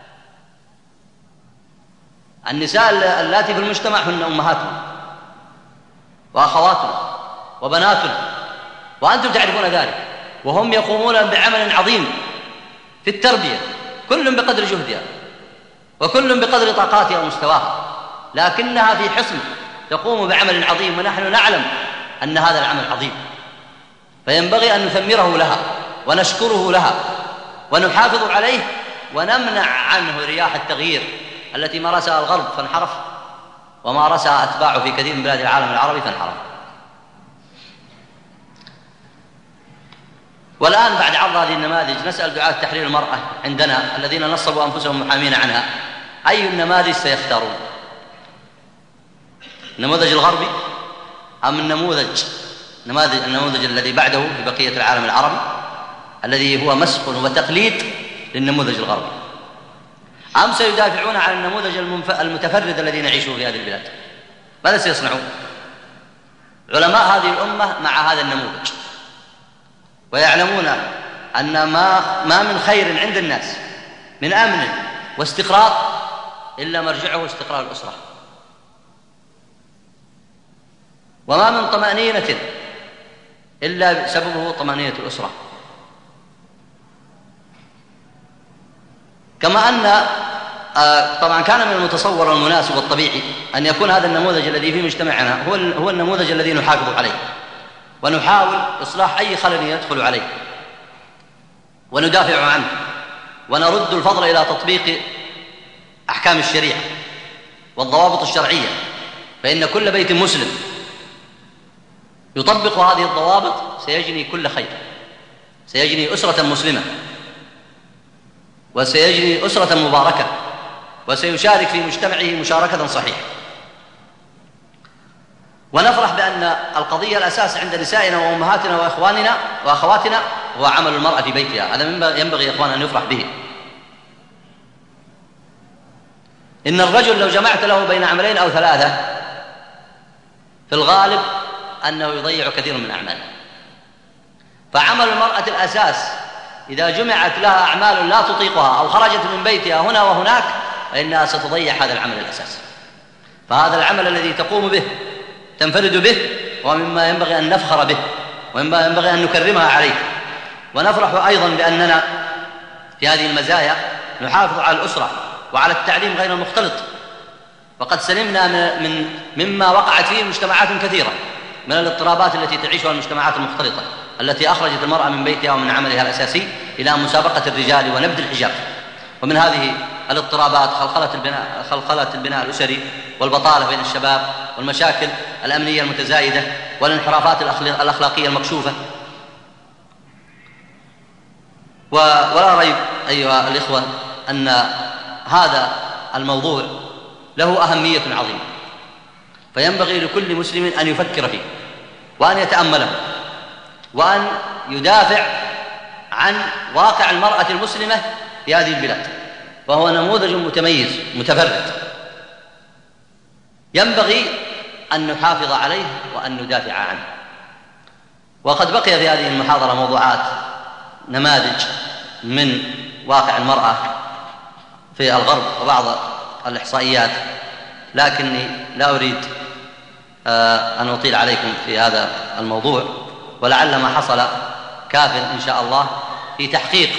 النساء اللاتي في المجتمع هن أمهاتنا وأخواتنا وبناتنا، وأنتم تعرفون ذلك، وهم يقومون بعمل عظيم في التربية، كل بقدر جهدها وكل بقدر طاقاتها ومستواها، لكنها في حصن تقوم بعمل عظيم، ونحن نعلم أن هذا العمل عظيم، فينبغي أن نثمره لها ونشكره لها ونحافظ عليه، ونمنع عنه رياح التغيير التي مارسها الغرب فانحرف، ومارسها أتباعه في كثير من بلاد العالم العربي فانحرف. والآن بعد عرض هذه النماذج نسأل دعاة تحرير المرأة عندنا الذين نصبوا أنفسهم محامين عنها، أي النماذج سيختارون؟ النموذج الغربي أم النموذج الذي بعده في بقية العالم العربي الذي هو مسخ وتقليد للنموذج الغربي؟ أم سيدافعون عن النموذج المتفرد الذي نعيشه في هذه البلاد؟ ماذا سيصنعون؟ علماء هذه الأمة مع هذا النموذج، ويعلمون أن ما من خير عند الناس من أمن واستقرار إلا مرجعه استقرار الأسرة، وما من طمأنينة إلا سببه طمأنينة الأسرة. كما أن طبعا كان من المتصور والمناسب والطبيعي أن يكون هذا النموذج الذي في مجتمعنا هو النموذج الذي نحافظ عليه، ونحاول إصلاح أي خلل يدخل عليه، وندافع عنه، ونرد الفضل إلى تطبيق أحكام الشريعة والضوابط الشرعية، فإن كل بيت مسلم يطبق هذه الضوابط سيجني كل خير، سيجني أسرة مسلمة، وسيجني أسرة مباركة، وسيشارك في مجتمعه مشاركة صحيحة. ونفرح بأن القضية الأساس عند نسائنا وأمهاتنا وإخواننا وأخواتنا هو عمل المرأة في بيتها. هذا ينبغي يا إخوان أن يفرح به. إن الرجل لو جمعت له بين عملين أو ثلاثة في الغالب أنه يضيع كثير من أعماله. فعمل المرأة الأساس إذا جمعت لها أعمال لا تطيقها أو خرجت من بيتها هنا وهناك فإنها ستضيع هذا العمل الأساسي. فهذا العمل الذي تقوم به تنفرد به ومما ينبغي أن نفخر به ومما ينبغي أن نكرمها عليه. ونفرح أيضا بأننا في هذه المزايا نحافظ على الأسرة وعلى التعليم غير المختلط، وقد سلمنا مما وقعت فيه مجتمعات كثيرة من الاضطرابات التي تعيشها المجتمعات المختلطة التي أخرجت المرأة من بيتها ومن عملها الأساسي إلى مسابقة الرجال ونبذ الحجاب. ومن هذه الاضطرابات خلخلة البناء الأسري والبطالة بين الشباب والمشاكل الأمنية المتزايدة والانحرافات الأخلاقية المكشوفة. ولا ريب أيها الإخوة أن هذا الموضوع له أهمية عظيمة، فينبغي لكل مسلم أن يفكر فيه وأن يتأمله. وأن يدافع عن واقع المرأة المسلمة في هذه البلاد، وهو نموذج متميز متفرد ينبغي أن نحافظ عليه وأن ندافع عنه. وقد بقي في هذه المحاضرة موضوعات نماذج من واقع المرأة في الغرب وبعض الإحصائيات، لكني لا أريد أن أطيل عليكم في هذا الموضوع، ولعل ما حصل كاف إن شاء الله في تحقيق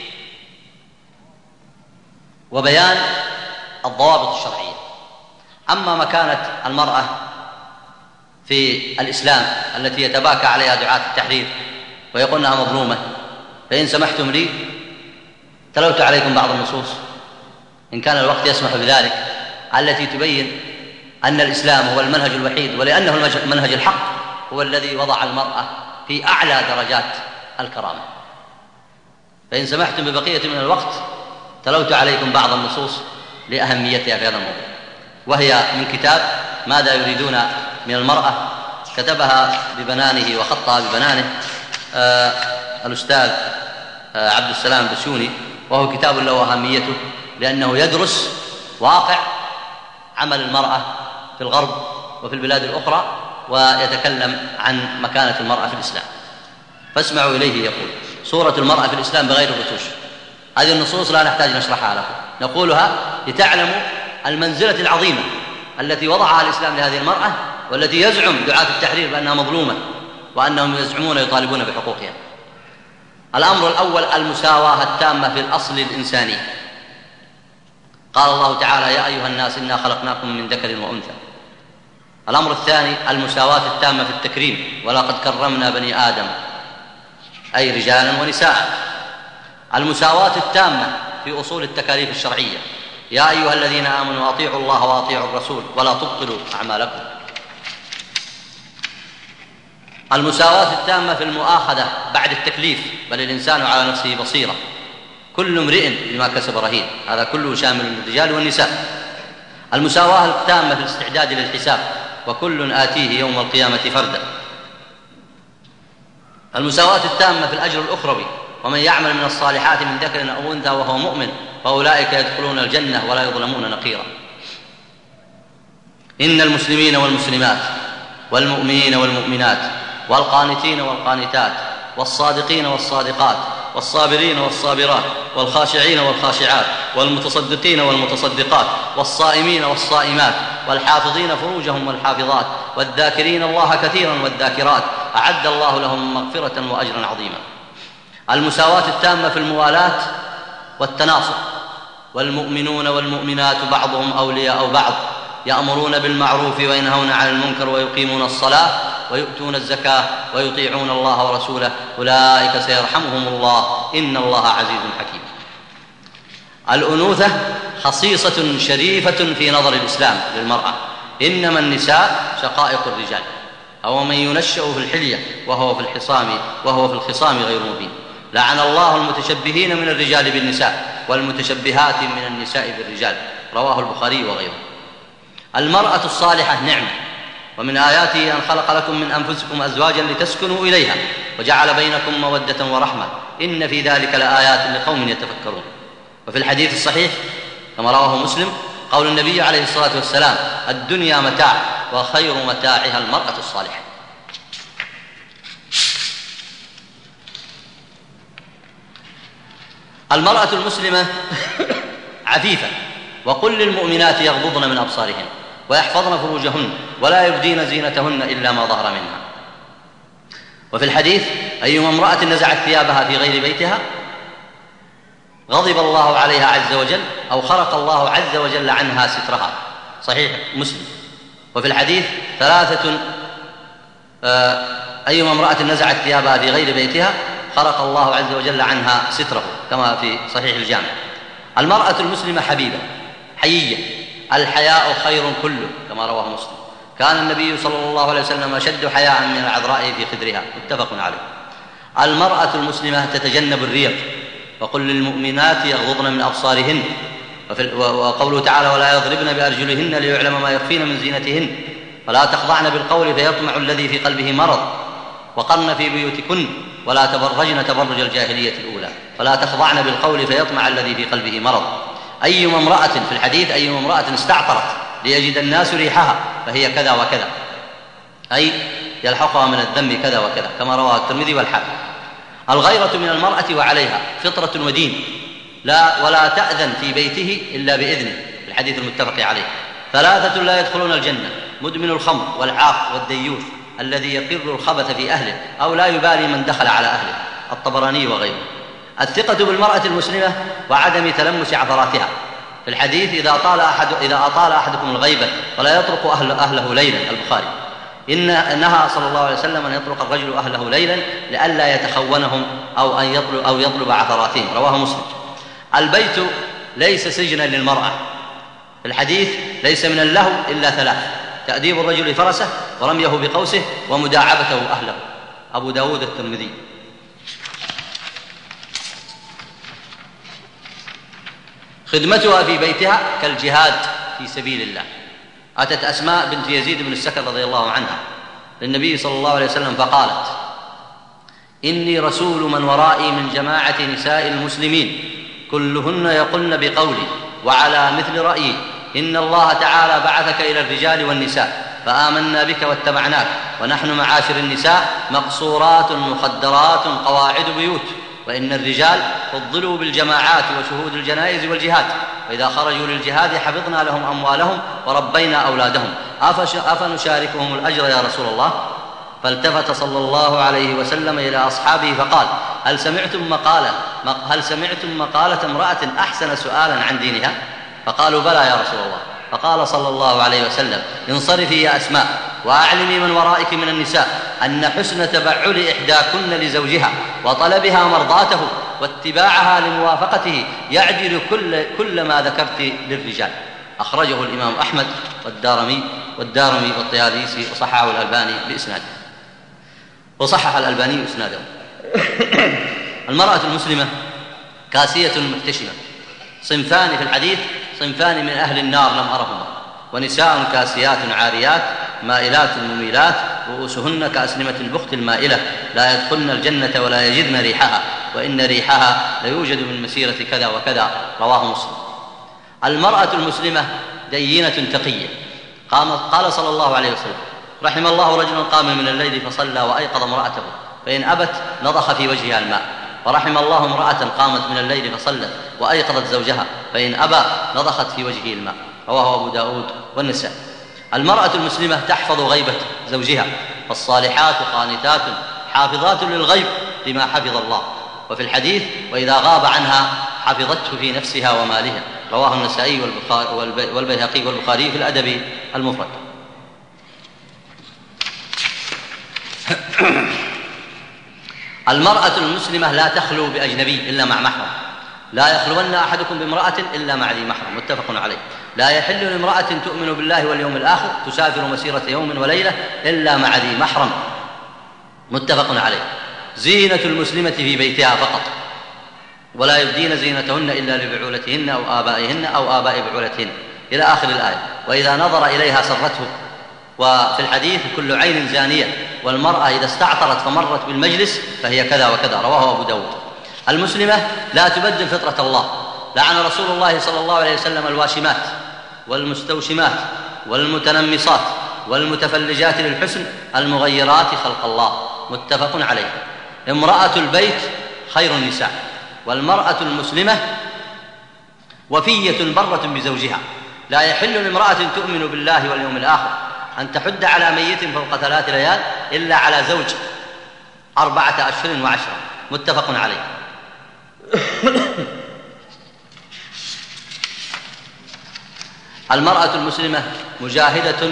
وبيان الضوابط الشرعية. أما مكانة المرأة في الإسلام التي يتباكى عليها دعاة التحرير ويقولونها مظلومة، فإن سمحتم لي تلوت عليكم بعض النصوص إن كان الوقت يسمح بذلك، التي تبين أن الإسلام هو المنهج الوحيد، ولأنه المنهج الحق هو الذي وضع المرأة في أعلى درجات الكرامة. فإن سمحتم ببقية من الوقت تلوت عليكم بعض النصوص لأهميتها في هذا الموضوع، وهي من كتاب ماذا يريدون من المرأة، كتبها ببنانه وخطها ببنانه الأستاذ عبد السلام بسيوني، وهو كتاب له أهميته لأنه يدرس واقع عمل المرأة في الغرب وفي البلاد الأخرى، ويتكلم عن مكانة المرأة في الإسلام. فاسمعوا إليه يقول: صورة المرأة في الإسلام بغير الرتوش. هذه النصوص لا نحتاج نشرحها لكم، نقولها لتعلموا المنزلة العظيمة التي وضعها الإسلام لهذه المرأة، والتي يزعم دعاة التحرير بأنها مظلومة وأنهم يزعمون يطالبون بحقوقها. الأمر الأول المساواة التامة في الأصل الإنساني. قال الله تعالى: يا أيها الناس إنا خلقناكم من ذكر وأنثى. الأمر الثاني المساواة التامة في التكريم، ولقد كرمنا بني آدم، أي رجالا ونساء. المساواة التامة في أصول التكاليف الشرعية: يا أيها الذين آمنوا أطيعوا الله وأطيعوا الرسول ولا تبطلوا أعمالكم. المساواة التامة في المؤاخذة بعد التكليف: بل الإنسان على نفسه بصيرة، كل امرئ بما كسب رهين. هذا كله شامل للرجال والنساء. المساواة التامة في الاستعداد للحساب: وكل آتيه يوم القيامة فردا. المساواة التامة في الأجر الأخروي: ومن يعمل من الصالحات من ذكر أو أنثى وهو مؤمن فأولئك يدخلون الجنة ولا يظلمون نقيرا. إن المسلمين والمسلمات والمؤمنين والمؤمنات والقانتين والقانتات والصادقين والصادقات والصابرين والصابرات والخاشعين والخاشعات والمتصدقين والمتصدقات والصائمين والصائمات والحافظين فروجهم والحافظات والذاكرين الله كثيرا والذاكرات أعد الله لهم مغفرة وأجرا عظيما. المساواة التامة في الموالاة والتناصر: والمؤمنون والمؤمنات بعضهم أولياء بعض يأمرون بالمعروف وينهون عن المنكر ويقيمون الصلاة ويؤتون الزكاة ويطيعون الله ورسوله أولئك سيرحمهم الله إن الله عزيز حكيم. الأنوثة خصيصة شريفة في نظر الإسلام للمرأة: إنما النساء شقائق الرجال، أو من ينشأ في الحلية وهو في الخصام غير مبين. لعن الله المتشبهين من الرجال بالنساء والمتشبهات من النساء بالرجال. رواه البخاري وغيره. المرأة الصالحة نعمة، ومن آياته أن خلق لكم من أنفسكم أزواجا لتسكنوا إليها وجعل بينكم مودة ورحمة إن في ذلك لآيات لقوم يتفكرون. وفي الحديث الصحيح كما رواه مسلم قول النبي عليه الصلاة والسلام: الدنيا متاع وخير متاعها المرأة الصالحة. المرأة المسلمة عفيفة: وقل للمؤمنات يغضضن من أبصارهن ويحفظن فروجهن ولا يبدين زينتهن إلا ما ظهر منها. وفي الحديث: أيما امرأة نزعت ثيابها في غير بيتها غضب الله عليها عز وجل أو خرق الله عز وجل عنها سترها. صحيح مسلم. وفي الحديث: أيما امرأة نزعت ثيابها في غير بيتها خرق الله عز وجل عنها ستره، كما في صحيح الجامع. المرأة المسلمة حبيبة حيية: الحياء خير كله، كما رواه مسلم. كان النبي صلى الله عليه وسلم أشد حياء من العذراء في خدرها، متفق عليه. المرأة المسلمة تتجنب الريق: وقل للمؤمنات يغضضن من أبصارهن. وقوله تعالى: ولا يضربن بأرجلهن ليعلم ما يخفين من زينتهن ولا تخضعن بالقول فيطمع الذي في قلبه مرض وقرن في بيوتكن ولا تبرجن تبرج الجاهلية الأولى فلا تخضعن بالقول فيطمع الذي في قلبه مرض. أيما امرأة في الحديث أيما امرأة استعطرت ليجد الناس ريحها فهي كذا وكذا، أي يلحقها من الذنب كذا وكذا، كما رواه الترمذي والحاكم. الغيرة من المرأة وعليها فطرة ودين، ولا تأذن في بيته إلا بإذنه، الحديث المتفق عليه. 3 لا يدخلون الجنة: مدمن الخمر والعاق والديوث الذي يقر الخبث في أهله أو لا يبالي من دخل على أهله، الطبراني وغيره. الثقة بالمرأة المسلمة وعدم تلمس عثراتها، في الحديث إذا أطال أحدكم الغيبة ولا يطرق أهله ليلا، البخاري. إنها صلى الله عليه وسلم أن يطرق الرجل أهله ليلا لئلا يتخونهم أو يطلب عثراتهم، رواه مسلم. البيت ليس سجنا للمرأة، في الحديث ليس من اللهو إلا 3: تأديب الرجل فرسه ورميه بقوسه ومداعبته أهله، أبو داود الترمذي. خدمتها في بيتها كالجهاد في سبيل الله. أتت أسماء بنت يزيد بن السكن رضي الله عنها للنبي صلى الله عليه وسلم فقالت: إني رسول من ورائي من جماعة نساء المسلمين كلهن يقلن بقولي وعلى مثل رأيي، إن الله تعالى بعثك إلى الرجال والنساء فآمنا بك واتبعناك، ونحن معاشر النساء مقصورات مخدرات قواعد بيوت، وإن الرجال فضلوا بالجماعات وشهود الجنائز والجهاد، فإذا خرجوا للجهاد حفظنا لهم أموالهم وربينا أولادهم، أفنشاركهم الأجر يا رسول الله؟ فالتفت صلى الله عليه وسلم إلى أصحابه فقال: هل سمعتم مقالة امرأة أحسن سؤالا عن دينها؟ فقالوا: بلى يا رسول الله. فقال صلى الله عليه وسلم: انصرفي يا أسماء وأعلمي من ورائك من النساء أن حسن تبعل إحداكن لزوجها وطلبها مرضاته واتباعها لموافقته يعدل كل ما ذكرت للرجال. أخرجه الإمام أحمد والدارمي والطيالسي وصححه الألباني بإسناده. وصحح الألباني إسناده. المرأة المسلمة كاسية محتشمة، صنفان في الحديث: صنفان من أهل النار لم أرهما، ونساء كاسيات عاريات مائلات مميلات رؤوسهن كأسنمة البخت المائلة لا يدخلن الجنة ولا يجدن ريحها، وإن ريحها ليوجد من مسيرة كذا وكذا، رواه مسلم. المرأة المسلمة دينة تقية. قال صلى الله عليه وسلم: رحم الله رجلا قام من الليل فصلى وأيقظ امرأته فإن أبت نضخ في وجهها الماء، ورحم الله امرأة قامت من الليل فصلت وأيقظت زوجها فإن أبى نضخت في وجهه الماء، رواه أبو داود والنسائي. المرأة المسلمة تحفظ غيبة زوجها، فالصالحات قانتات حافظات للغيب بما حفظ الله، وفي الحديث: وإذا غاب عنها حفظته في نفسها ومالها، رواه النسائي والبيهقي والبخاري في الأدب المفرد. المرأة المسلمة لا تخلو بأجنبي إلا مع محرم، لا يخلون أحدكم بامرأة إلا مع ذي محرم، متفق عليه. لا يحل لامرأة تؤمن بالله واليوم الآخر تسافر مسيرة يوم وليلة إلا مع ذي محرم، متفق عليه. زينة المسلمة في بيتها فقط، ولا يبدين زينتهن إلا لبعولتهن أو آبائهن أو آباء بعولتهن، إلى آخر الآية. وإذا نظر إليها سرته. وفي الحديث: كل عين زانية، والمرأة إذا استعطرت فمرت بالمجلس فهي كذا وكذا، رواه أبو داود. المسلمة لا تبدل فطرة الله. لعن رسول الله صلى الله عليه وسلم الواشمات والمستوشمات والمتنمصات والمتفلجات للحسن المغيرات خلق الله، متفق عليه. امرأة البيت خير النساء، والمرأة المسلمة وفية برة بزوجها. لا يحل لامرأة تؤمن بالله واليوم الآخر أن تحد على ميت فوق 3 ليال إلا على زوج 4 أشهر و10، متفق عليه. المرأة المسلمة مجاهدة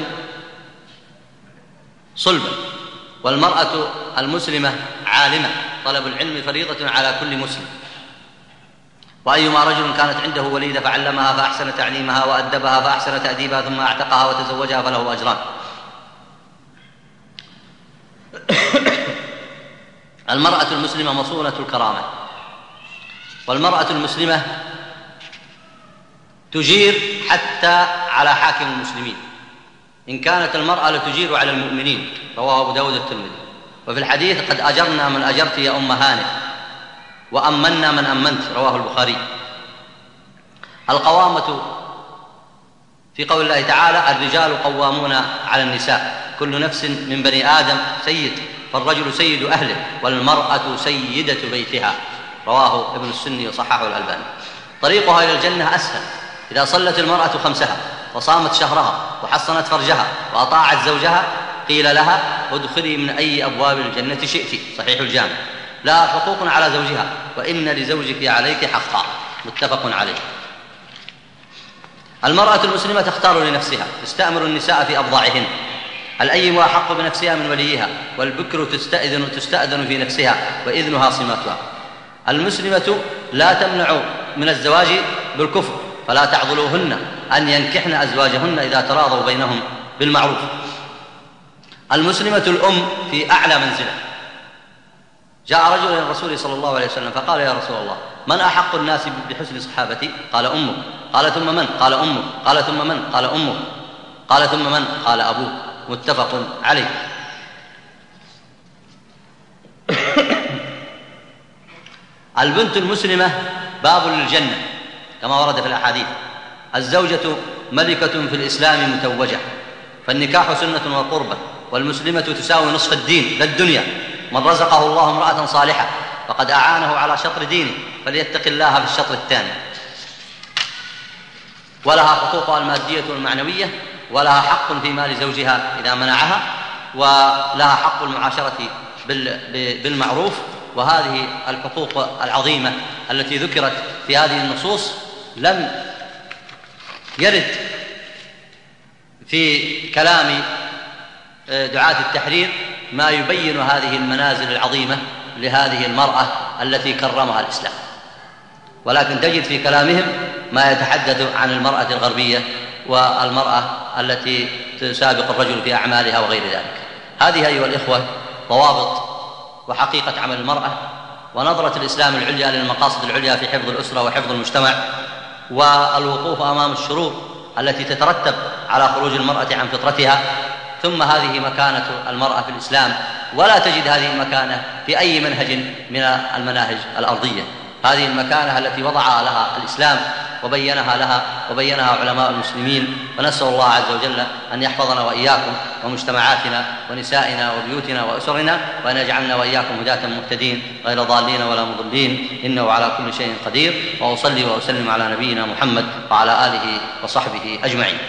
صلبا، والمرأة المسلمة عالمة، طلب العلم فريضة على كل مسلم. وأيما رجل كانت عنده وليدة فعلمها فأحسن تعليمها وأدبها فأحسن تأديبها ثم أعتقها وتزوجها فله أجران. المرأة المسلمة مصونة الكرامة، والمرأة المسلمة تجير حتى على حاكم المسلمين، إن كانت المرأة لتجير على المؤمنين، رواه أبو داود الترمذي. وفي الحديث قد أجرنا من أجرت يا أم هانئ وأمنا من أمنت، رواه البخاري. القوامة في قول الله تعالى: الرجال قوامون على النساء، كل نفس من بني آدم سيد، فالرجل سيد أهله والمرأة سيدة بيتها، رواه ابن السني وصححه الألباني. طريقها إلى الجنة أسهل إذا صلت المرأة 5 وصامت شهرها وحصنت فرجها وأطاعت زوجها، قيل لها: ادخلي من أي أبواب الجنة شئت، صحيح الجامع. لها حقوق على زوجها، وإن لزوجك عليك حقا، متفق عليه. المرأة المسلمة تختار لنفسها، تستأمر النساء في أبضاعهن، الأيم أحق بنفسها من وليها، والبكر تستأذن في نفسها وإذنها صماتها. المسلمة لا تمنع من الزواج بالكفر، فلا تعضلوهن أن ينكحن أزواجهن إذا تراضوا بينهم بالمعروف. المسلمة الأم في أعلى منزلة. جاء رجل إلى الرسول صلى الله عليه وسلم فقال: يا رسول الله، من أحق الناس بحسن صحابتي؟ قال: أمك. قال: ثم من؟ قال: أمك. قال: ثم من؟ قال: أمك. قال: ثم من؟ قال: أبوك، متفق عليه. البنت المسلمة باب للجنة كما ورد في الأحاديث. الزوجة ملكة في الإسلام متوجة، فالنكاح سنة وقربة، والمسلمة تساوي نصف الدين لا الدنيا. من رزقه الله امرأة صالحة فقد أعانه على شطر دينه، فليتق الله في الشطر الثاني. ولها حقوقها المادية والمعنوية، ولها حق في مال زوجها إذا منعها، ولها حق المعاشرة بالمعروف. وهذه الحقوق العظيمة التي ذكرت في هذه النصوص لم يرد في كلام دعاة التحرير ما يبين هذه المنازل العظيمة لهذه المرأة التي كرمها الإسلام، ولكن تجد في كلامهم ما يتحدث عن المرأة الغربية والمرأة التي تسابق الرجل في أعمالها وغير ذلك. هذه أيها الإخوة ضوابط وحقيقة عمل المرأة، ونظرة الإسلام العليا للمقاصد العليا في حفظ الأسرة وحفظ المجتمع، والوقوف أمام الشرور التي تترتب على خروج المرأة عن فطرتها. ثم هذه مكانة المرأة في الإسلام، ولا تجد هذه المكانة في أي منهج من المناهج الأرضية. هذه المكانة التي وضعها لها الإسلام وبينها علماء المسلمين. ونسأل الله عز وجل أن يحفظنا وإياكم ومجتمعاتنا ونسائنا وبيوتنا وأسرنا، وأن يجعلنا وإياكم هداة مهتدين غير ضالين ولا مضلين، إنه على كل شيء قدير. وأصلي وأسلم على نبينا محمد وعلى آله وصحبه أجمعين.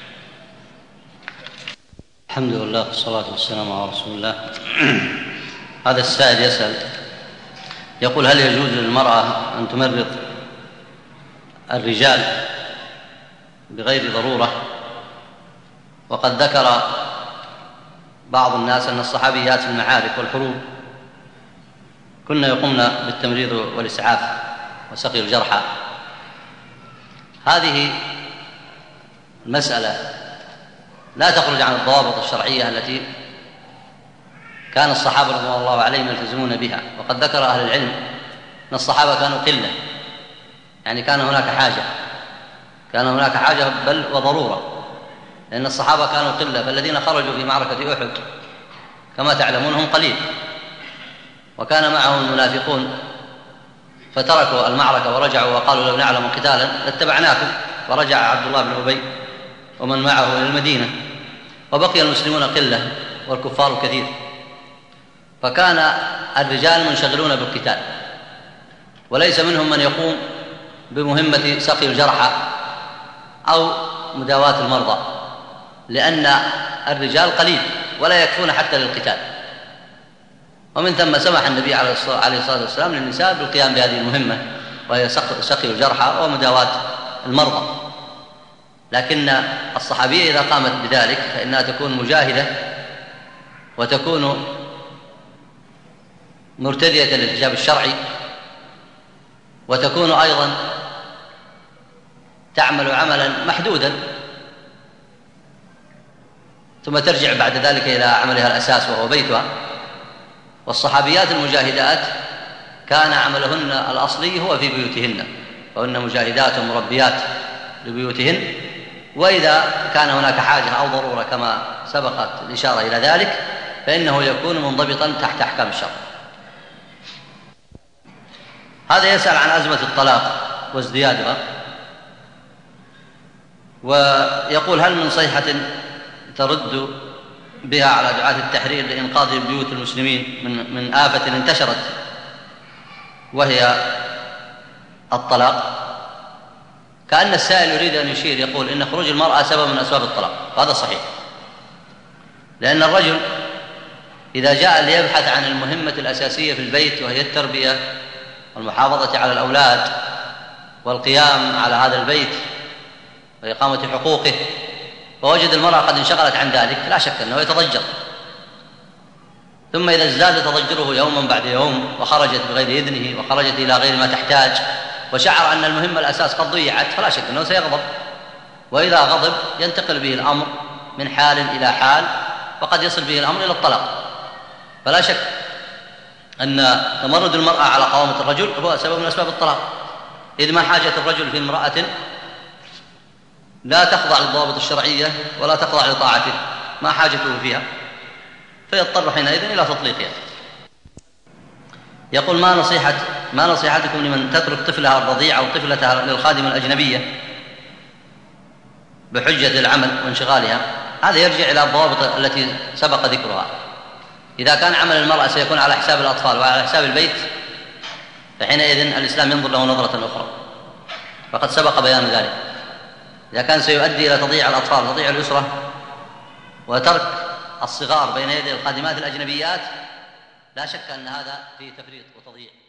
الحمد لله والصلاة والسلام على رسول الله. هذا السائل يسأل يقول: هل يجوز للمرأة أن تمرض الرجال بغير ضرورة؟ وقد ذكر بعض الناس أن الصحابيات في المعارك والحروب كنا يقومن بالتمريض والإسعاف وسقي الجرحى. هذه المسألة لا تخرج عن الضوابط الشرعية التي كان الصحابة رضي الله عليهم يلتزمون بها. وقد ذكر أهل العلم أن الصحابة كانوا قلة، يعني كان هناك حاجة بل وضرورة، لأن الصحابة كانوا قلة، فالذين خرجوا في معركة أحد كما تعلمون هم قليل، وكان معهم المنافقون فتركوا المعركة ورجعوا وقالوا: لو نعلم قتالا لاتبعناكم. فرجع عبد الله بن أبي ومن معه إلى المدينة، وبقي المسلمون قلة والكفار كثير، فكان الرجال منشغلون بالقتال، وليس منهم من يقوم بمهمة سقي الجرحى أو مداواة المرضى، لأن الرجال قليل ولا يكفون حتى للقتال. ومن ثم سمح النبي عليه الصلاة والسلام للنساء بالقيام بهذه المهمة، وهي سقي الجرحى ومداواة المرضى. لكن الصحابية إذا قامت بذلك فإنها تكون مجاهدة، وتكون مرتدية للحجاب الشرعي، وتكون أيضا تعمل عملا محدودا، ثم ترجع بعد ذلك إلى عملها الأساس وهو بيتها. والصحابيات المجاهدات كان عملهن الأصلي هو في بيوتهن، وهن مجاهدات مربيات لبيوتهن. وإذا كان هناك حاجة أو ضرورة كما سبقت الإشارة إلى ذلك فإنه يكون منضبطا تحت أحكام الشرع. هذا يسأل عن أزمة الطلاق وازديادها، ويقول: هل من صيحة ترد بها على دعاة التحرير لإنقاذ بيوت المسلمين من آفة انتشرت وهي الطلاق؟ كأن السائل يريد أن يشير، يقول إن خروج المرأة سبب من أسباب الطلاق. هذا صحيح، لأن الرجل إذا جاء ليبحث عن المهمة الأساسية في البيت وهي التربية والمحافظة على الأولاد والقيام على هذا البيت وإقامة حقوقه، ووجد المرأة قد انشغلت عن ذلك، لا شك أنه يتضجر. ثم إذا ازداد تضجره يوما بعد يوم وخرجت بغير إذنه وخرجت إلى غير ما تحتاج وشعر أن المهمة الأساس قد ضيعت، فلا شك أنه سيغضب، وإذا غضب ينتقل به الأمر من حال إلى حال، وقد يصل به الأمر إلى الطلاق. فلا شك أن تمرد المرأة على قوامة الرجل هو سبب من أسباب الطلاق، إذ ما حاجة الرجل في امرأة لا تخضع للضوابط الشرعية ولا تخضع لطاعته، ما حاجته فيها، فيضطر حينئذ إلى تطليقها. يقول: ما نصيحتكم لمن تترك طفلها الرضيع أو طفلتها للخادمة الأجنبية بحجة العمل وانشغالها؟ هذا يرجع إلى الضوابط التي سبق ذكرها. إذا كان عمل المرأة سيكون على حساب الأطفال وعلى حساب البيت، فحينئذ الإسلام ينظر له نظرة أخرى، فقد سبق بيان ذلك. إذا كان سيؤدي إلى تضييع الأطفال وتضييع الأسرة وترك الصغار بين يدي الخادمات الأجنبيات، لا شك أن هذا فيه تفريط وتضييع.